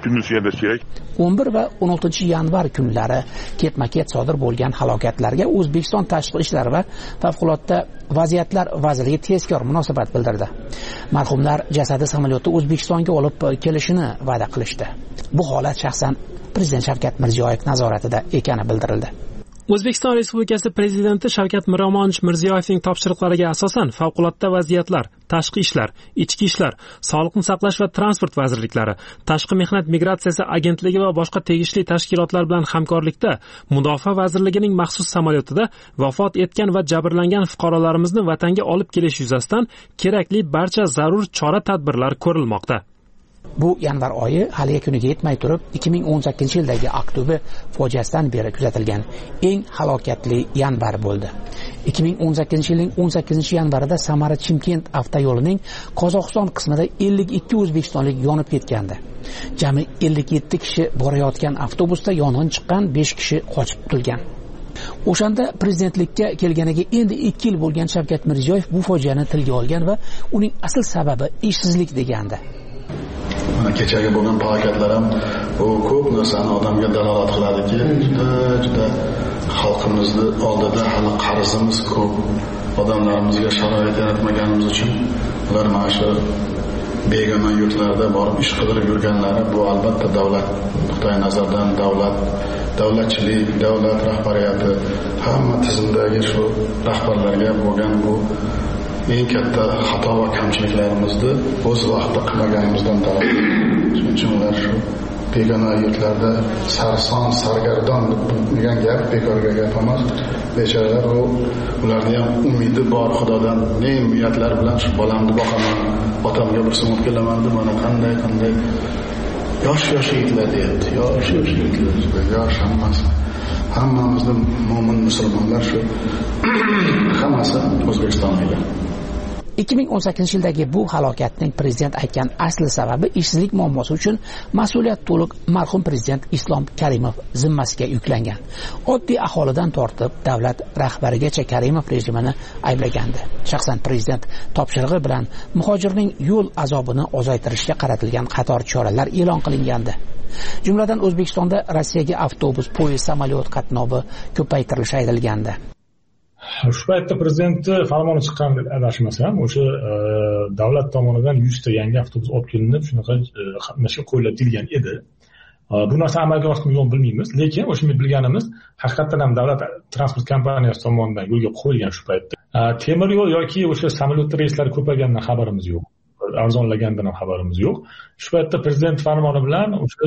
kunduz yashash kerak. 11 va 16 yanvar kunlari ketma-ket sodir bo'lgan halokatlarga O'zbekiston Tashqi ishlar va favqulodda vaziyatlar vazirligi tezkor munosabat bildirdi. Marhumlar jasadi samolyotda O'zbekistonga olib kelishini va'da qilishdi. Bu holat shaxsan Prezident Shavkat Mirziyoyev nazoratida ekani bildirildi. O'zbekiston Respublikasi Prezidenti Shavkat Mirziyoyevning topshiriqlariga asosan favqulodda vaziyatlar, tashqi ishlar, ichki ishlar, sog'liqni saqlash va transport vazirliklari, tashqi mehnat migratsiyasi agentligi va boshqa tegishli tashkilotlar bilan hamkorlikda Mudofaa vazirligining maxsus samolyotida vafot etgan va jabrlangan fuqarolarimizni vatanga olib kelish yuzasidan kerakli barcha zarur chora-tadbirlar ko'rilmoqda. Bu yanvar oyi hali yakuniga yetmay turib 2018-yildagi Oktyabr fojiasidan beri kuzatilgan eng halokatli yanvar bo'ldi. 2018-yilning 18-yanvarida Samara-Chimkent avtoyo'lining Qozog'iston qismida 52 o'zbekistonlik yonib ketgandi. Jami 57 kishi borayotgan avtobusda yong'in chiqqan, 5 kishi qochib qutulgan. O'shanda prezidentlikka kelganiga endi 2 yil bo'lgan Shavkat Mirziyoyev bu fojiani tilga olgan va uning asl sababi ishsizlik degandi. Mana kechagi bo'lgan harakatlar ham bu ko'p narsani odamga dalolat qiladiki, juda xalqimizni oldida hali qarzimiz ko'p. Odamlarimizga sharoit yaratmaganimiz uchun ular mana shu begona yurtlarda borib ish qidirib yurganlari bu albatta davlat nuqtai nazaridan davlatchilik, davlat rahbariyati hamma tizimdagi shu rahbarlarga bo'lgan bu eng katta xato va kamchiliklarimizni o'z vaqtida qilmaganimizdan darak. Shuning uchun ular shu begona yurtlarda sarson, sargardon degan gap bekorga gap emas. Bechoralar ularni ham umidi bor Xudodan. Ne niyatlar bilan shu bolamni boqaman, otamga bir so'm kelaman deb mana qanday yosh yigitlar deyapti. Yosh yigitlar, yosh hammamizni mo'min musulmonlar shu hammasi O'zbekistonliklar. 2018-yildagi bu halokatning prezident aytgan asli sababi ishsizlik muammosi uchun mas'uliyat to'liq marhum prezident Islom Karimov zimmasiga yuklangan. Oddiy aholidan tortib davlat rahbarigacha Karimov rejimini ayblagandi. Shaxsan prezident topshirig'i bilan muhojirning yo'l azobini ozaytirishga qaratilgan qator choralar e'lon qilingandi. Jumladan O'zbekistonda Rossiyaga avtobus, poyezd, samolyot qatnovi ko'paytirilishi aytilgandi. Shu paytda prezidentni farmoni chiqqan deb adashmasam, o'sha davlat tomonidan 100 ta yangi avtobus olib kelinib, shunaqa qatnashga qo'yiladigan edi. Bu narsa amalga oshmi yo'q bilmaymiz, lekin o'sha bilganimiz haqiqatan ham davlat transport kompaniyasi tomonidan yo'lga qo'yilgan shu paytda. Temir yo'l yoki o'sha samolyot reyslari ko'payganidan xabarimiz yo'q. Arzonlagandan ham xabarimiz yo'q. Shu paytda prezident farmoni bilan o'sha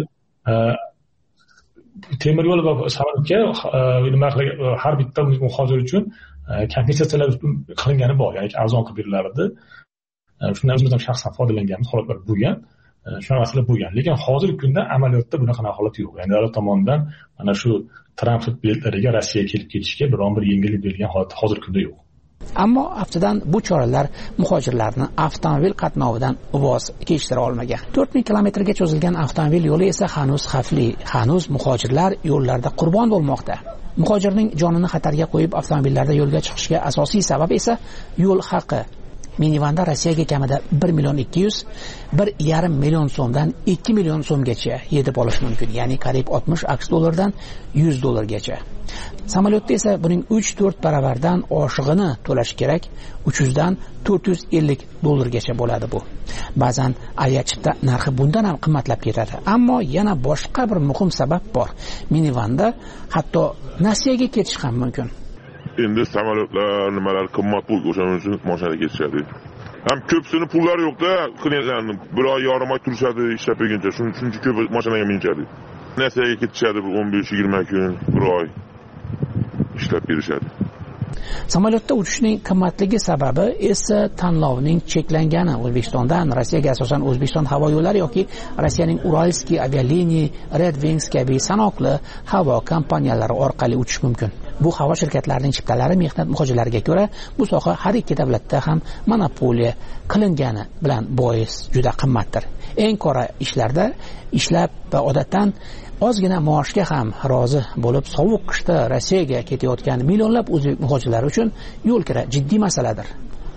temir yo'l va samolyotga har bitta muhojir uchun kompensatsiyalar qilingani bor, ya'ni arzon qilib berilardi. Shundan o'zimiz ham shaxsan foydalanganmiz, holatlar bo'lgan. Shunaqa masala bo'lgan. Lekin hozirgi kunda amaliyotda bunaqa holat yo'q. Ya'ni davlat tomonidan mana shu transport biletlariga Rossiyaga kelib ketishga biron bir yengillik berilgan holat hozirgi kunda yo'q. Ammo aftidan bu choralar muhojirlarni avtomobil qatnovidan voz kechira olmagan. 4000 kilometrga cho'zilgan avtomobil yo'li esa hanuz xavfli. Hanuz muhojirlar yo'llarda qurbon bo'lmoqda. Muhojirning jonini xatarga qo'yib avtomobillarda yo'lga chiqishga asosiy sabab esa yo'l haqi. Minivanda Rossiyaga kamida 1,2 million, 1,5 million so'mdan 2 million so'mgacha yetib olish mumkin, ya'ni qariyb 60 AQSh dollardan 100 dollargacha. Samolyotda esa buning 3-4 baravardan oshig'ini to'lash kerak, 300 dan 450 dollargacha bo'ladi bu. Ba'zan aviachipta narxi bundan ham qimmatlab ketadi. Ammo yana boshqa bir muhim sabab bor. Minivanda hatto nasiyaga ketish ham mumkin. Endi samolyotlar nimalar qimmat bo'ldi, o'shaning uchun mashinaga ketishadi. Ham ko'psini pullari yo'qda, klientlarni bir oy yarim oy turishadi ishlab berguncha, shuning uchun ko'p mashinaga minishadi. Nasiyaga ketishadi 15-20 kun, bir oy ishlab berishadi. Samolyotda uchishning qimmatligi sababi esa tanlovning cheklangani. O'zbekistondan Rossiyaga asosan O'zbekiston havo yo'llari yoki Rossiyaning Uralskiy avialiniya, Red Wings kabi sanoqli havo kompaniyalari orqali uchish mumkin. Bu havo shirkatlarining chiptalari mehnat muhojirlariga ko'ra bu soha har ikki davlatda ham monopoliya qilingani bilan bois juda qimmatdir. Eng qora ishlarda ishlab va odatdan ozgina maoshga ham rozi bo'lib sovuq qishda Rossiyaga ketayotgan millionlab o'zbek muhojirlar uchun yo'l kira jiddiy masaladir.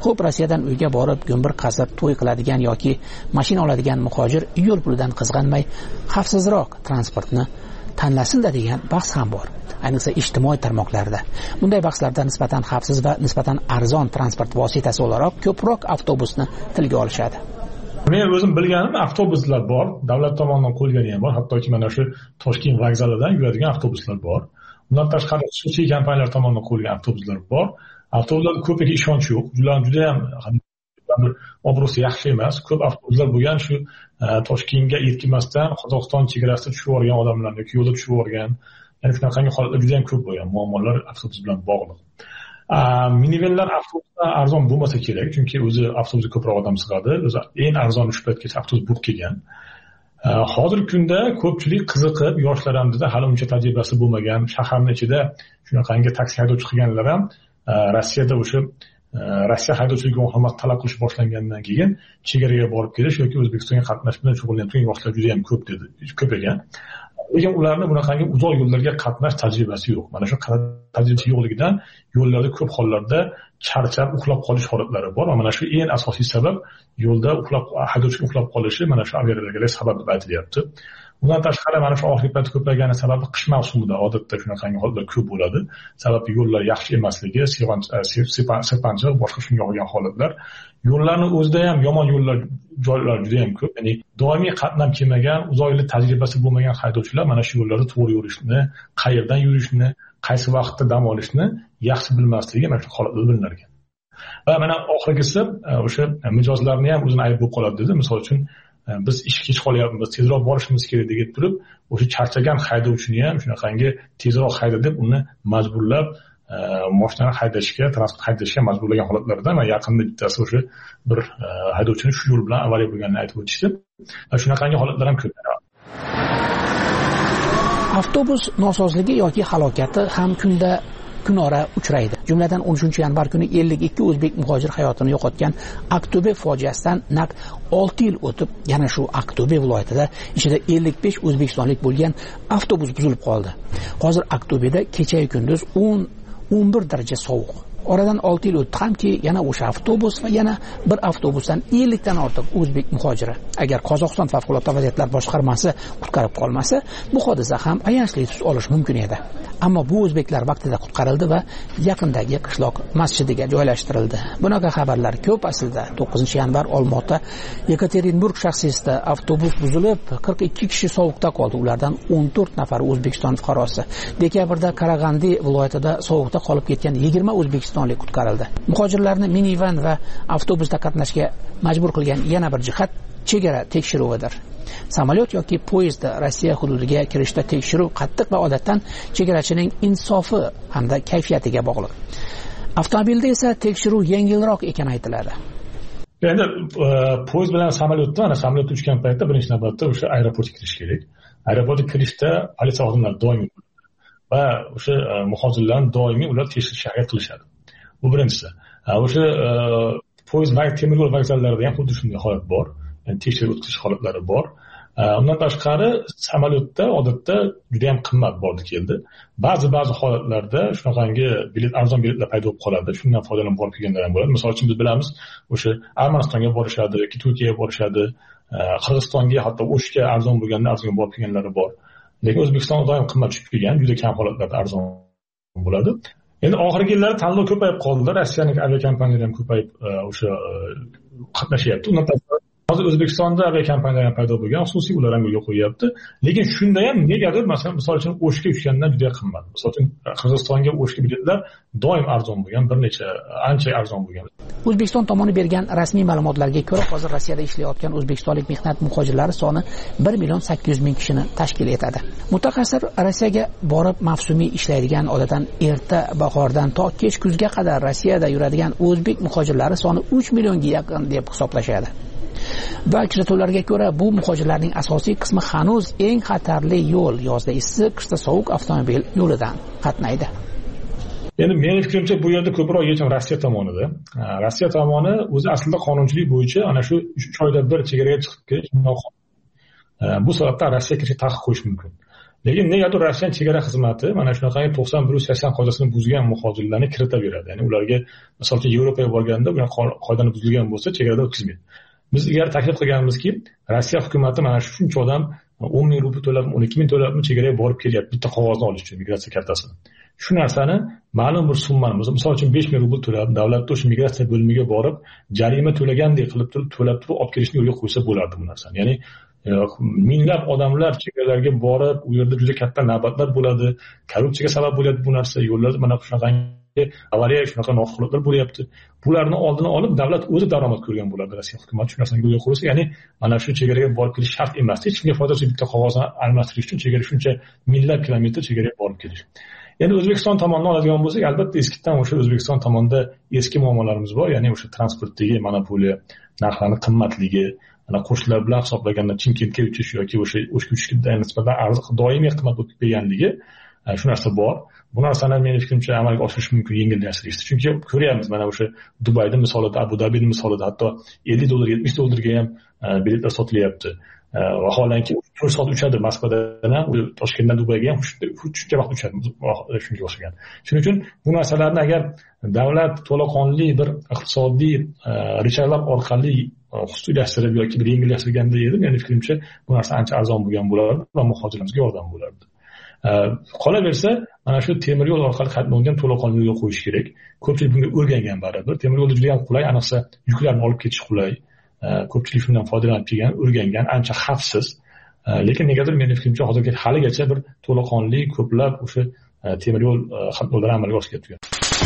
Xo'p, Rossiyadan uyga borib go'mbir qasib to'y qiladigan yoki mashina oladigan muhojir yo'l pulidan qizg'anmay xavfsizroq transportni tanlasin-da degan bahs ham bor. Ayniqsa ijtimoiy tarmoqlarda. Bunday bahslarda nisbatan xavfsiz va nisbatan arzon transport vositasi o'laroq ko'proq avtobusni tilga olishadi. Men o'zim bilganim avtobuslar bor, davlat tomonidan qo'yilgani ham bor, hattoki mana shu Toshkent vokzalidan yuradigan avtobuslar bor. Undan tashqari xususiy kompaniyalar tomonidan qo'yilgan avtobuslar bor. Avtobuslar ko'piga ishonch yo'q. Juda ham obro'si yaxshi emas. Ko'p avtobuslar bo'lgan shu Toshkentga yetkimasdan Qozog'iston chegarasida tushib olgan odamlar yoki yo'lda tushib olgan. Ya'ni shunaqangi holatlar juda ham ko'p bo'lgan. Muammolar avtobus bilan bog'liq. Minivenlar avtobusdan arzon bo'lmasa kerak, chunki o'zi avtobusga ko'proq odam sig'adi. O'zi eng arzon shu paytgacha avtobus bo'lib kelgan. Hozirgi kunda ko'pchilik qiziqib, yoshlar ham hali uncha tajribasi bo'lmagan, shaharning ichida shunaqangi taksi haydovchi qilganlar ham Rossiyada o'sha Rossiya haydovchilik guvohnomasi talab qilish boshlangandan keyin chegaraga borib kelish yoki O'zbekistonga qatnash bilan shug'ullanayotgan yoshlar juda ham ko'p ekan. Lekin ularning bunaqangi uzoq yo'llarga qatnash tajribasi yo'q. Mana shu tajribasi yo'qligidan yo'llarda ko'p hollarda charchab uxlab qolish holatlari bor. Mana shu eng asosiy sabab yo'lda haydovchi uxlab qolishi mana shu aviahalokatga sabab deb aytilyapti. Bundan tashqari mana shu oxirgi paytda ko'paygani sababi qish mavsumida odatda shunaqangi holatlar ko'p bo'ladi. Sababi yo'llar yaxshi emasligi, sirpanchiq, boshqa shunga o'xshagan holatlar. Yo'llarning o'zida ham yomon joylar juda ham ko'p. Ya'ni doimiy qatnab kelmagan, uzoq yillik tajribasi bo'lmagan haydovchilar mana shu yo'llarda to'g'ri yurishni, qayerdan yurishni, qaysi vaqtda dam olishni yaxshi bilmasligi mana shu holatlar bilinar ekan. Va mana oxirgisi o'sha mijozlarni ham o'zini ayb bo'lib qoladi dedi. Misol uchun biz ishga kech qolyapmiz, tezroq borishimiz kerak deb turib, o'sha charchagan haydovchini ham shunaqangi tezroq hayda deb uni majburlab mashinani haydashga, transport haydashga majburlagan holatlarda va yaqinda bittasi o'sha bir haydovchini shu yo'l bilan avariya bo'lganini aytib o'tishdi. Shunaqangi holatlar ham ko'p. Avtobus nosozligi yoki halokati ham kunora uchraydi. Jumladan 13-yanvar kuni 52 o'zbek muhojir hayotini yo'qotgan Aqto'be fojiasidan naq 6 yil o'tib, yana shu Aqto'be viloyatida ichida 55 o'zbekistonlik bo'lgan avtobus buzilib qoldi. Hozir Aqto'beda kecha-yu kunduz 10-11 daraja sovuq. Oradan 6 yil o'tdi hamki yana o'sha avtobus va yana bir avtobusdan 50 dan ortiq o'zbek muhojiri. Agar Qozog'iston favqulodda vaziyatlar boshqarmasi qutqarib qolmasa, bu hodisa ham ayanchli tus olishi mumkin edi. Ammo bu o'zbeklar vaqtida qutqarildi va yaqindagi qishloq masjidiga joylashtirildi. Bunaqa xabarlar ko'p aslida. 9-yanvar Olmaota Yekaterinburg shaxsiyasida avtobus buzilib, 42 kishi sovuqda qoldi. Ulardan 14 nafari O'zbekiston fuqarosi. Dekabrda Qarag'andi viloyatida sovuqda qolib ketgan 20 o'zbekistonlik qutqarildi. Muhojirlarni minivan va avtobusda qatnashga majbur qilgan yana bir jihat chegara tekshiruvidir. Samolyot yoki poyezdda Rossiya hududiga kirishda tekshiruv qattiq va odatdan chegarachining insofi hamda kayfiyatiga bog'liq. Avtomobilda esa tekshiruv yengilroq ekani aytiladi. Endi poyezd bilan samolyotda uchgan paytda birinchi navbatda o'sha aeroportga kirish kerak. Aeroportga kirishda politsiya xodimlari doimiy va o'sha muhojirlarni doimiy ular tekshirishga harakat qilishadi. Bu birinchisi. O'sha poyezd va temir yo'l vokzallarida ham xuddi shunday holat bor. Yani tekshiruv o'tkazish holatlari bor. Undan tashqari samolyotda odatda juda ham qimmat bordi keldi. Ba'zi holatlarda shunaqangi arzon biletlar paydo bo'lib qoladi. Shundan foydalanib borib kelganlar ham bo'ladi. Misol uchun biz bilamiz, o'sha Armanistonga borishadi yoki Turkiyaga borishadi, Qirg'izistonga, hatto O'shga arzon bo'lganda arzonga borib kelganlari bor. Lekin O'zbekistonda doim qimmat tushib kelgan, juda kam holatlarda arzon bo'ladi. Endi oxirgi yillarda tanlov ko'payib qoldi. Rossiyaning aviakompaniyalari ham ko'payib o'sha qatnashyapti. Undan tashqari hozir O'zbekistonda aviakompaniyalar ham paydo bo'lgan, xususiy ular ham yo'lga qo'yyapti. Lekin shunda ham negadir, masalan, misol uchun O'shga uchgandan juda qimmat. Misol uchun Qirg'izistonga O'shga biletlar doim arzon bo'lgan, ancha arzon bo'lgan. O'zbekiston tomoni bergan rasmiy ma'lumotlarga ko'ra, hozir Rossiyada ishlayotgan o'zbekistonlik mehnat muhojirlari soni 1,800,000 kishini tashkil etadi. Mutaxassis Rossiyaga borib mavsumiy ishlaydigan, odatdan erta bahordan to kech kuzga qadar Rossiyada yuradigan o'zbek muhojirlari soni 3 millionga yaqin deb hisoblashadi. Va kuzatuvlarga ko'ra, bu muhojirlarning asosiy qismi hanuz eng xatarli yo'l, yozda issiq, qishda sovuq avtomobil yo'lidan qatnaydi. Endi mening fikrimcha bu yerda ko'proq yechim Rossiya tomonida. Rossiya tomoni o'zi aslida qonunchilik bo'yicha ana shu 3 oyda bir chegaraga chiqib kelish noqonuniy. Bu sababdan Rossiya kirishga taqiq qo'yish mumkin. lekin negadir Rossiya chegara xizmati mana shunaqa 91-80 qoidasini buzgan muhojirlarni kiritaveradi. Ya'ni ularga misol uchun Yevropaga borganda bu qoidani buzilgan bo'lsa chegarada o'tkazmaydi. Biz ilgari taklif qilganmizki, Rossiya hukumati mana shuncha odam 10 ming rubl to'lab, 12 ming to'lab chegaraga borib kelyapti bitta qog'ozni olish uchun, migratsiya kartasini. Shu narsani ma'lum bir summani, misol uchun 5 ming rubl to'lab, davlatda o'sha migratsiya bo'limiga borib, jarima to'lagandek qilib to'lab turib olib kelishni yo'lga qo'ysa bo'lardi bu narsani. Ya'ni minglab odamlar chegaralarga borib, u yerda juda katta navbatlar bo'ladi, korrupsiyaga sabab bo'ladi bu narsa, yo'llarda mana shunaqangi avariya, shunaqa noxushliklar bo'lyapti. Bularni oldini olib davlat o'zi daromad ko'rgan bo'ladi. Rossiya hukumati shu narsani yo'lga qo'ysa, ya'ni mana shu chegaraga borib kelish shart emas. Hech kimga foydasi bitta qog'ozni almashtirish uchun chegara shuncha minglab kilometr chegaraga borib kelish. Endi O'zbekiston tomonidan oladigan bo'lsak, albatta eskidan o'sha O'zbekiston tomonida eski muammolarimiz bor, ya'ni o'sha transportdagi monopoliya, narxlarning qimmatligi, ana qo'shnilar bilan hisoblaganda Chimkentga uchish yoki o'sha uchishga nisbatan doimiy qimmat bo'lib kelganligi, shu narsa bor. Bu narsani men fikrimcha amalga oshirish mumkin yengillashtirishdi. Chunki ko'ryapmiz mana o'sha Dubayning misolida, Abu Dabining misolida hatto $50, $70 ga ham biletlar sotilyapti. Vaholanki 4 soat uchadi Moskvadan ham, Toshkentdan Dubayga ham shuncha vaqt uchadi, shunga o'xshagan. Shuning uchun bu narsalarni agar davlat to'laqonli bir iqtisodiy rejalar orqali xususiylashtirib yoki bir yengillashtirganda edi, meni fikrimcha bu narsa ancha arzon bo'lgan bo'lardi va muhojirlarimizga yordam bo'lardi. Qolaversa, mana shu temir yo'l orqali qatnovdan to'laqonli yo'l qo'yish kerak. Ko'pchilik bunga o'rgangan baribir. Temir yo'lda juda ham qulay, ayniqsa yuklarni olib ketish qulay. Ko'pchilik shundan foydalanib kelgan, o'rgangan, ancha xavfsiz. Lekin negadir meni fikrimcha haligacha bir to'laqonli ko'plab o'sha temir yo'l qatnovlari amalga oshiryapti.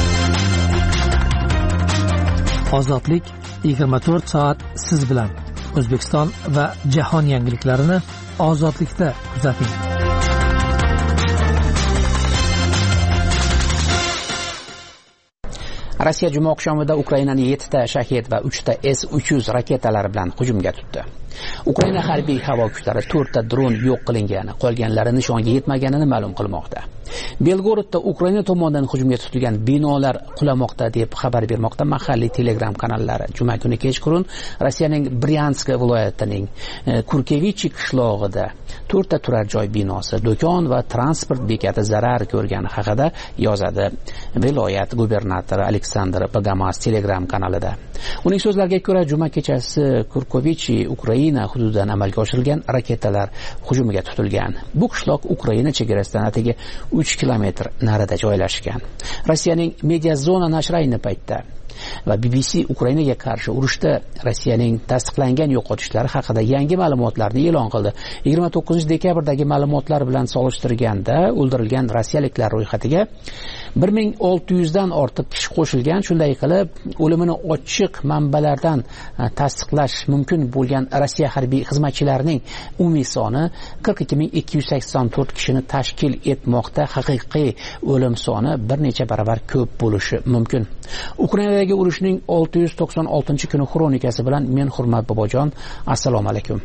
Ozodlik 24 soat siz bilan. O'zbekiston va jahon yangiliklarini ozodlikda kuzating. Rossiya juma oqshomida Ukrainani 7 ta Shahid va 3 ta S-300 raketalari bilan hujumga tutdi. Ukraina harbiy havo kuchlari 4 ta dron yo'q qilingani, qolganlari nishonga yetmaganini ma'lum qilmoqda. Belgorodda Ukraina tomonidan hujumga tutilgan binolar qulamoqda deb xabar bermoqda mahalliy Telegram kanallari. Juma kuni kechqurun Rossiyaning Bryansk viloyatining Kurkevichi qishlog'ida 4 ta turar joy binosi, do'kon va transport bekati zarar ko'rgani haqida yozadi viloyat gubernatori Aleksandr Pagamas Telegram kanalida. Uning so'zlariga ko'ra, juma kechasi Kurkevichi Ukraina hududidan amalga oshirilgan raketalar hujumiga tutilgan. Bu qishloq Ukraina chegarasidan atigi 3 kilometr narida joylashgan. Rossiyaning Media Zona nashri ayni paytda va BBC Ukrainaga qarshi urushda Rossiyaning tasdiqlangan yo'qotishlari haqida yangi ma'lumotlarni e'lon qildi. 29 dekabrdagi ma'lumotlar bilan solishtirganda o'ldirilgan rossiyaliklar ro'yxatiga 1600 dan ortiq kishi qo'shilgan. Shunday qilib, o'limini ochiq manbalardan tasdiqlash mumkin bo'lgan Rossiya harbiy xizmatchilarining umumiy soni 42284 kishini tashkil etmoqda. Haqiqiy o'lim soni bir necha baravar ko'p bo'lishi mumkin. Ukrainadagi urushning 696-kuni xronikasi bilan men Hurmat Bobojon, assalomu alaykum.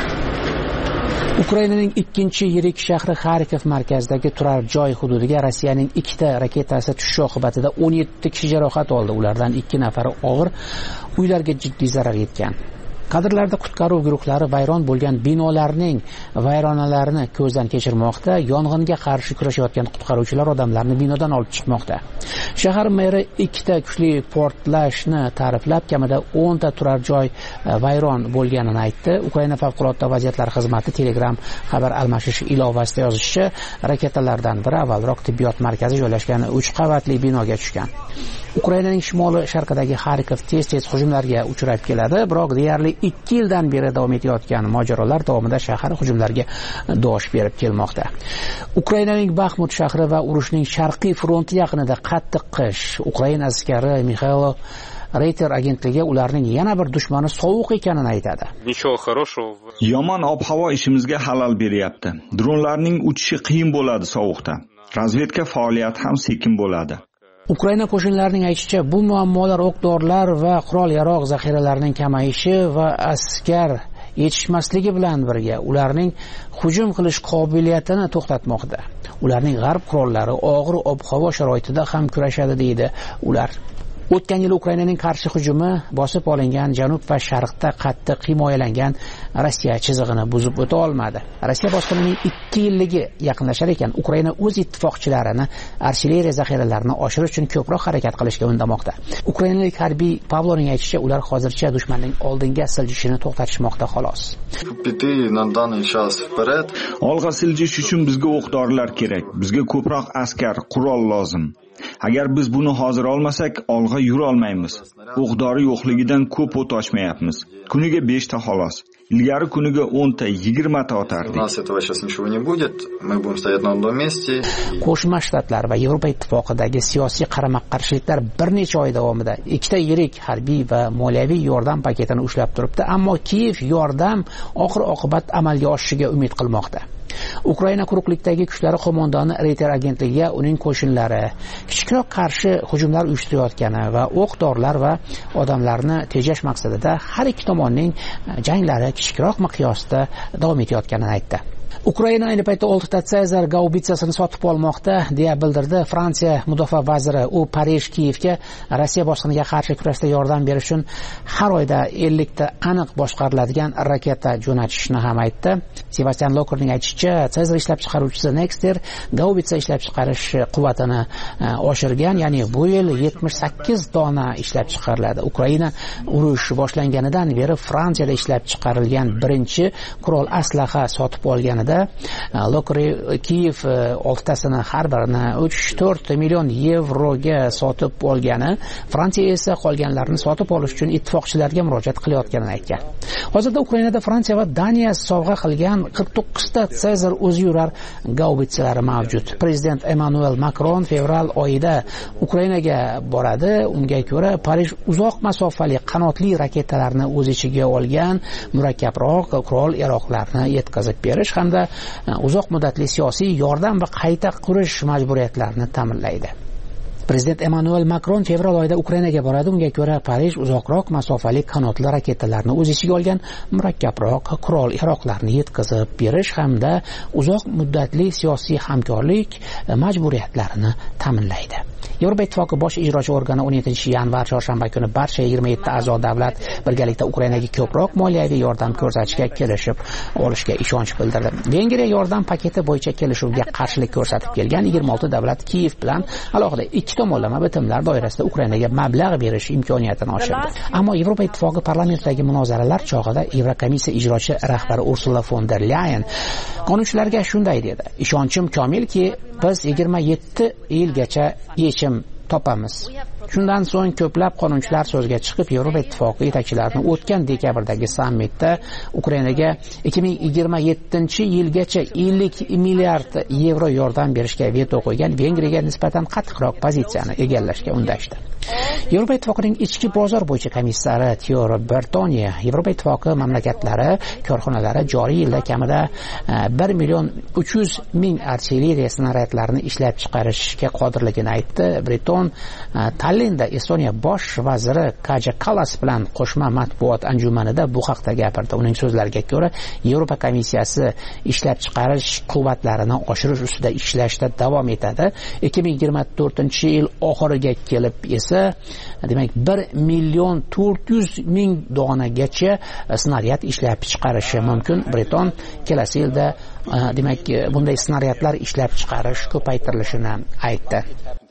Ukrainaning ikkinchi yirik shahri Xarkov markazidagi turar joy hududiga Rossiyaning 2 ta raketasi tushishi oqibatida 17 kishi jarohat oldi. Ulardan 2 nafari og'ir, uylarga jiddiy zarar yetgan. Kadrlarda qutqaruv guruhlari vayron bo'lgan binolarning vayronalarini ko'zdan kechirmoqda. Yong'inga qarshi kurashayotgan qutqaruvchilar odamlarni binodan olib chiqmoqda. Shahar meri 2 ta kuchli portlashni ta'riflab, kamida 10 ta turar joy vayron bo'lganini aytdi. Ukraina favqulodda vaziyatlar xizmati Telegram xabar almashish ilovasida yozishicha, raketalardan biri avvalroq tibbiyot markazi joylashgan 3 qavatli binoga tushgan. Ukrainaning shimoli sharqidagi Xarkov tez-tez hujumlarga uchrab keladi, biroq deyarli 2 yildan beri davom etayotgan mojarolar davomida shahar hujumlarga dosh berib kelmoqda. Ukrainaning Baxmut shahri va urushning sharqiy fronti yaqinida qattiq qish. Ukraina askari Mikhailo Reuters agentligi ularning yana bir dushmani sovuq ekanini aytadi. Yomon ob-havo ishimizga xalal beryapti. Dronlarning uchishi qiyin bo'ladi sovuqda. Razvedka faoliyati ham sekin bo'ladi. Ukraina qo'shinlarining aytishicha, bu muammolar o'q-dorilar va qurol-yarog' zaxiralarining kamayishi va askar yetishmasligi bilan birga ularning hujum qilish qobiliyatini to'xtatmoqda. Ularning g'arb qurollari og'ir ob-havo sharoitida ham kurashadi deydi ular. O'tgan yil Ukrainaning qarshi hujumi bosib olingan janub va sharqda qattiq himoyalangan Rossiya chizig'ini buzib o'ta olmadi. Rossiya bosqinining 2 yilligi yaqinlashar ekan, Ukraina o'z ittifoqchilarini artilleriya zaxiralarini oshirish uchun ko'proq harakat qilishga undamoqda. Ukrainalik harbiy Pavloning aytishicha, ular hozircha dushmanning oldinga siljishini to'xtatishmoqda xolos. Olg'a siljish uchun bizga o'q-dorilar kerak. Bizga ko'proq askar, qurol lozim. Agar biz buni hozir olmasak, olg'a yura olmaymiz. O'q-dori yo'qligidan ko'p o't ochmayapmiz. Kuniga 5 ta xolos. Ilgari kuniga 10 ta, 20 ta otardik. Qo'shma Shtatlar va Yevropa Ittifoqidagi siyosiy qarama-qarshiliklar bir necha oy davomida ikkita yirik harbiy va moliyaviy yordam paketini ushlab turibdi, ammo Kiyev yordam oxir-oqibat amalga oshishiga umid qilmoqda. Ukraina quruqlikdagi kuchlari qo'mondoni Reuters agentligiga uning qo'shinlari kichikroq qarshi hujumlar uyushtirayotgani va o'q-dorilar va odamlarni tejash maqsadida har ikki tomonning janglari kichikroq miqyosda davom etayotganini aytdi. Ukraina ayni paytda 6 ta Caesar gaubitsasini sotib olmoqda, deya bildirdi Fransiya mudofaa vaziri. U Parij Kiyevga Rossiya bosqiniga qarshi kurashda yordam berish uchun har oyda 50 ta aniq boshqariladigan raketa jo'natishni ham aytdi. Sebastian Lokerning aytishicha, Caesar ishlab chiqaruvchisi Nexter gaubitsa ishlab chiqarish quvvatini oshirgan, ya'ni bu yil 78 dona ishlab chiqariladi. Ukraina urush boshlanganidan beri Fransiyada ishlab chiqarilgan birinchi qurol aslaha sotib olganida Lokri Kiyev 6 tasini har birini 3-4 million yevroga sotib olgani, Fransiya esa qolganlarini sotib olish uchun ittifoqchilarga murojaat qilayotganini aytgan. Hozirda Ukrainada Fransiya va Daniya sovg'a qilgan 49 ta Caesar o'ziyurar gaubitsalari mavjud. Prezident Emmanuel Macron fevral oyida Ukrainaga boradi. Unga ko'ra Parij uzoq masofali qanotli raketalarni o'z ichiga olgan murakkabroq qurol yaroqlarni yetkazib berish hamda uzoq muddatli siyosiy yordam va qayta qurish majburiyatlarini ta'minlaydi. Prezident Emmanuel Macron fevral oyida Ukrainaga boradi. Unga ko'ra Parij uzoqroq masofali qanotli raketalarni o'z ichiga olgan murakkabroq qurol yaroqlarni yetkazib berish hamda uzoq muddatli siyosiy hamkorlik majburiyatlarini ta'minlaydi. Yevropa Ittifoqi bosh ijrochi organi 17-yanvar chorshanba kuni barcha 27 a'zo davlat birgalikda Ukrainaga ko'proq moliyaviy yordam ko'rsatishga kelishib olishga ishonch bildirdi. Vengriya yordam paketi bo'yicha kelishuvga qarshilik ko'rsatib kelgan 26 davlat Kiyev bilan alohida ikki tomonlama bitimlar doirasida Ukrainaga mablag' berish imkoniyatini oshirdi. Ammo Yevropa Ittifoqi parlamentdagi munozaralar chog'ida Yevrokomissiya ijrochi rahbari Ursula von der Leyen qonunchilarga shunday dedi: "Ishonchim komilki, biz 27 yilgacha yechim topamiz." Shundan so'ng ko'plab qonunchilar so'zga chiqib, Yevropa Ittifoqi yetakchilarining o'tgan dekabrdagi sammitda Ukrainaga 2027-yilgacha 50 milliard yevro yordam berishga veto qo'ygan Vengriyaga nisbatan qattiqroq pozitsiyani egallashga undashdi. Yevropa Ittifoqining ichki bozor bo'yicha komissari Thierry Breton Yevropa Ittifoqi mamlakatlari korxonalari joriy yilda kamida 1.300.000 artilleriya snaryadlarini ishlab chiqarishga qodirligini aytdi. Breton Tallinda Estoniya bosh vaziri Kaja Kallas bilan qo'shma matbuot anjumanida bu haqda gapirdi. Uning so'zlariga ko'ra, Yevropa komissiyasi ishlab chiqarish quvvatlarini oshirish ustida ishlashda davom etadi. 2024-yil oxiriga kelib esa, demak 1.400.000 donagacha snaryad ishlab chiqarishi mumkin. Breton kelasi yilda demak bunday snaryadlar ishlab chiqarish ko'paytirilishini aytdi.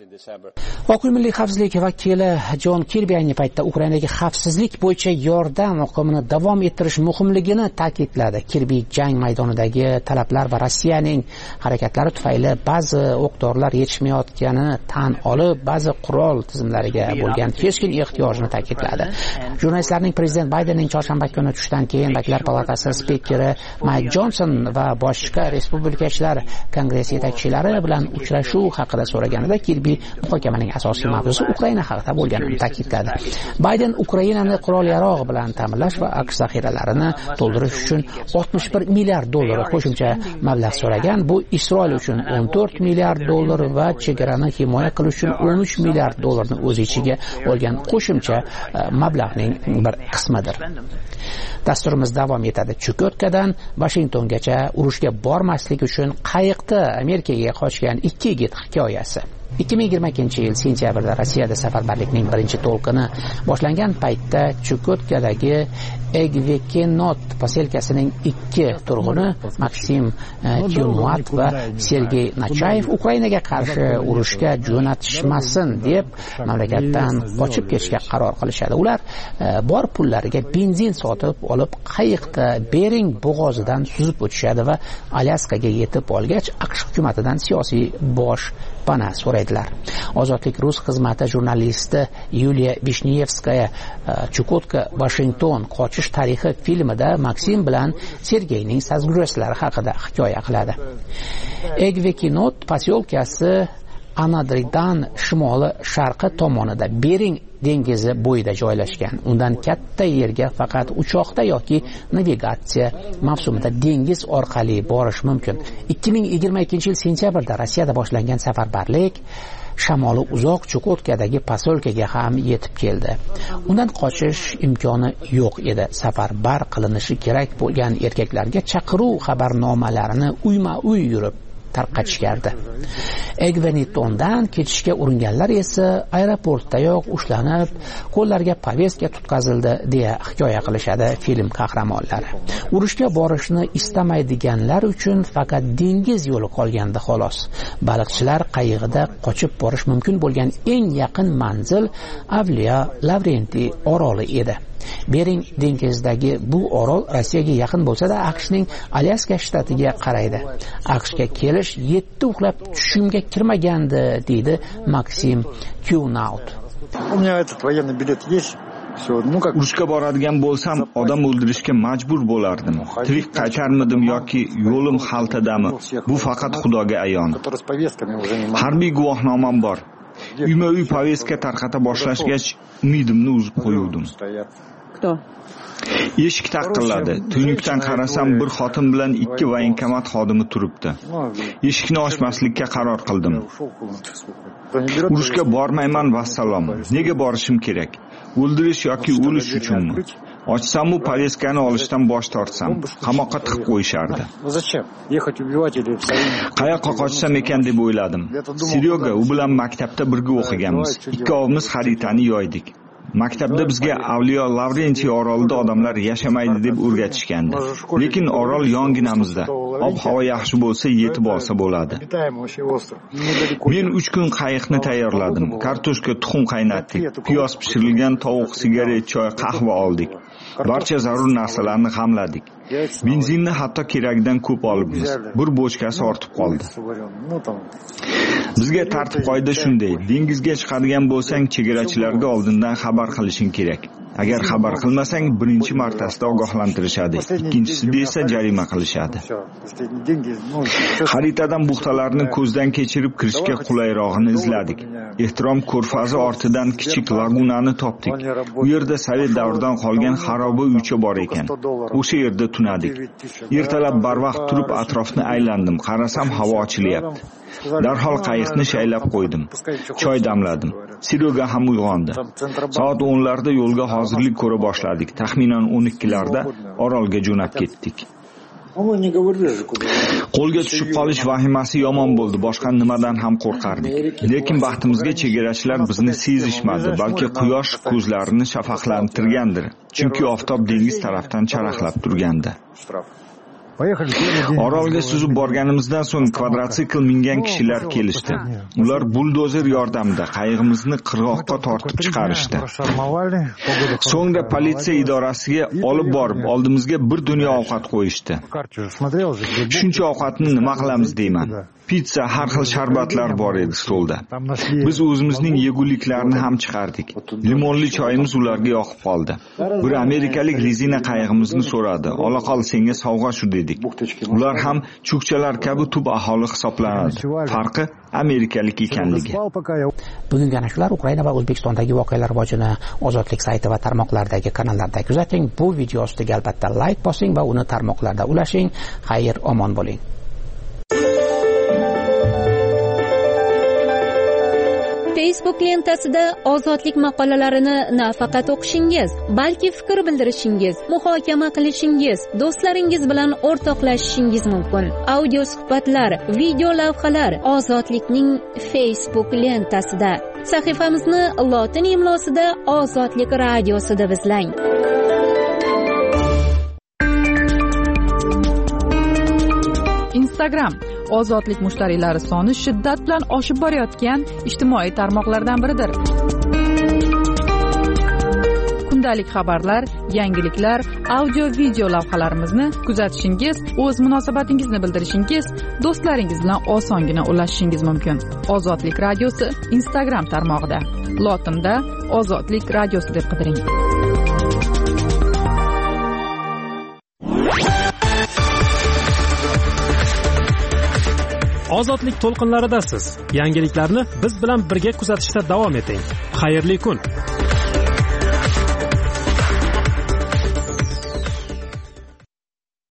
Oq uy milliy xavfsizlik vakili Jon Kirbi ayni paytda Ukrainaga xavfsizlik bo'yicha yordam oqimini davom ettirish muhimligini ta'kidladi. Kirbi jang maydonidagi talablar va Rossiyaning harakatlari tufayli ba'zi o'q-dorilar yetishmayotganini tan olib, ba'zi qurol tizimlariga bo'lgan keskin ehtiyojni ta'kidladi. Jurnalistlarning prezident Baydenning chorshanba kuni tushdan keyin Vakillar palatasi spikeri Mike Johnson va boshqa respublikachilar kongress yetakchilari bilan uchrashuv haqida so'raganida Kirbi muhokamaning asosiy mavzusi Ukraina haqida bo'lganini ta'kidladi. Bayden Ukrainani qurol-yarog' bilan ta'minlash va aqsh zaxiralarini to'ldirish uchun 61 milliard dollar qo'shimcha mablag' so'ragan. Bu Isroil uchun 14 milliard dollar va chegarani himoya qilish uchun 13 milliard dollarni o'z ichiga olgan qo'shimcha mablag'ning bir qismidir. Dasturimiz davom etadi. Chukotkadan Washingtongacha urushga bormaslik uchun qayiqda Amerikaga qochgan ikki yigit hikoyasi. 2022 yil sentyabrda Rossiyada safarbarlikning birinchi to'lqini boshlangan paytda Chukotkadagi Egvekenot poselkasining 2 turg'uni Maksim Tyunuat va Sergey Nachayev Ukrainaga qarshi urushga jo'natishmasin deb mamlakatdan qochib ketishga qaror qilishadi. Ular bor pullariga benzin sotib olib qayiqda Bering bo'g'ozidan suzib o'tishadi va Alyaskaga yetib olgach AQSh hukumatidan siyosiy bosh pana so'raydilar. Ozodlik rus xizmati jurnalisti Yuliya Vishnevskaya Chukotka Washington qochish tarixi filmida Maksim bilan Sergeyning sarguzashtlari haqida hikoya qiladi. Egvekinot posyolkasi Anadridan shimoli sharqi tomonida Bering dengizi bo'yida joylashgan. Undan katta yerga faqat uchoqda yoki navigatsiya mavsumida dengiz orqali borish mumkin. 2022 yil sentyabrda Rossiyada boshlangan safarbarlik shamoli uzoq Chukotkadagi posyolkaga ham yetib keldi. Undan qochish imkoni yo'q edi. Safarbar qilinishi kerak bo'lgan erkaklarga chaqiruv xabarnomalarini uyma-uy yurib tarqatishgardi. Egvenitondan ketishga uringanlar esa aeroportdayoq ushlanib, qo'llariga poveska tutkazildi deya hikoya qilishadi film qahramonlari. Urushga borishni istamaydiganlar uchun faqat dengiz yo'li qolgandi xolos. Baliqchilar qayig'ida qochib borish mumkin bo'lgan eng yaqin manzil Avliya Lavrentiy oroli edi. Bering dengizidagi bu orol Rossiyaga yaqin bo'lsa-da, AQShning Alyaska shtatiga qaraydi. AQShga kelish 7 uxlab tushimga kirmagandi, deydi Maksim Tyunaut. У меня этот военный билет есть. Urushga boradigan bo'lsam, odam o'ldirishga majbur bo'lardim. Tirik qaytarmidim yoki yo'lim xaltadami? Bu faqat Xudoga ayon. Harbiy guvohnomam bor. Uyma-uy poveska tarqata boshlashgach, umidimni uzib qo'yuvdim. Eshik taqilladi. Tuynukdan qarasam, bir xotin bilan 2 voyenkomat xodimi turibdi. Eshikni ochmaslikka qaror qildim. Urushga bormayman vassalom. Nega borishim kerak? O'ldirish yoki o'lish uchunmi? Ochsam u poveskani olishdan bosh tortsam, qamoqqa tiqib qo'yishardi. Qayoqqa qochsam ekan deb o'yladim. Seryoga u bilan maktabda birga o'qiganmiz. Ikkovimiz xaritani yoydik. Maktabda bizga Avliyo Lavrentiy orolida odamlar yashamaydi deb o'rgatishgandi. Lekin orol yonginamizda. Ob-havo yaxshi bo'lsa yetib olsa bo'ladi. Men 3 kun qayiqni tayyorladim. Kartoshka, tuxum qaynatdik. Piyoz pishirilgan tovuq, sigaret, choy, qahva oldik. Barcha zarur narsalarni g'amladik. Benzinni hatto keragidan ko'p olibmiz. Bir bochkasi ortib qoldi. Bizga tartib-qoida shunday: dengizga chiqadigan bo'lsang, chegarachilarga oldindan xabar qilishing kerak. Agar xabar qilmasang, birinchi martasida ogohlantirishadi, ikkinchisida esa jarima qilishadi. Xaritadan buxtalarni ko'zdan kechirib kirishga qulayrog'ini izladik. Ehtirom ko'rfazi ortidan kichik lagunani topdik. U yerda Sovet davridan qolgan xaroba uycha bor ekan. O'sha yerda tunadik. Ertalab barvaqt turib atrofni aylandim. Qarasam, havo ochilyapti. Darhol qayiqni shaylab qo'ydim. Choy damladim. Seryoga ham uyg'ondi. Soat 10larda yo'lga hozirlik ko'ra boshladik. Taxminan 12larda orolga jo'nab ketdik. Qo'lga tushib qolish vahimasi yomon bo'ldi. Boshqa nimadan ham qo'rqardik. Lekin baxtimizga chegarachilar bizni sezishmadi, balki quyosh ko'zlarini shafaqlantirgandir. Chunki oftob dengiz tarafdan charaqlab turgandi. Orolga suzib borganimizdan so'ng kvadrotsikl mingan kishilar kelishdi. Ular buldozer yordamida qayig'imizni qirg'oqqa tortib chiqarishdi. So'ngra politsiya idorasiga olib borib, oldimizga bir dunyo ovqat qo'yishdi. Shuncha ovqatni nima qilamiz deyman. Pizza, har xil sharbatlar bor edi stolda. Biz o'zimizning yeguliklarini ham chiqardik. Limonli choyimiz ularga yoqib qoldi. Bir amerikalik rezina qayig'imizni so'radi. Ola qol, senga sovg'a shu dedik. Ular ham chukchalar kabi tub aholi hisoblanadi. Farqi amerikalik ekanligi. Bugungi ana shular Ukraina va O'zbekistondagi voqealar rivojini Ozodlik sayti va tarmoqlardagi kanallarda kuzating. Bu video ostiga albatta like bosing va uni tarmoqlarda ulashing. Xayr, omon bo'ling. Facebook lentasida ozodlik maqolalarini nafaqat o'qishingiz, balki fikr bildirishingiz, muhokama qilishingiz, do'stlaringiz bilan o'rtoqlashishingiz mumkin. Audio suhbatlar, video lavhalar Ozodlikning Facebook lentasida. Sahifamizni lotin imlosida Ozodlik radiosi deb izlang. Instagram ozodlik mushtariylari soni shiddat bilan oshib borayotgan ijtimoiy tarmoqlardan biridir. Kundalik xabarlar, yangiliklar, audio video lavhalarimizni kuzatishingiz, o'z munosabatingizni bildirishingiz, do'stlaringiz bilan osongina ulashishingiz mumkin. Ozodlik radiosi Instagram tarmog'ida. Lotinda Ozodlik radiosi deb qidiring. Ozodlik to'lqinlaridasiz. Yangiliklarni biz bilan birga kuzatishda davom eting. Xayrli kun.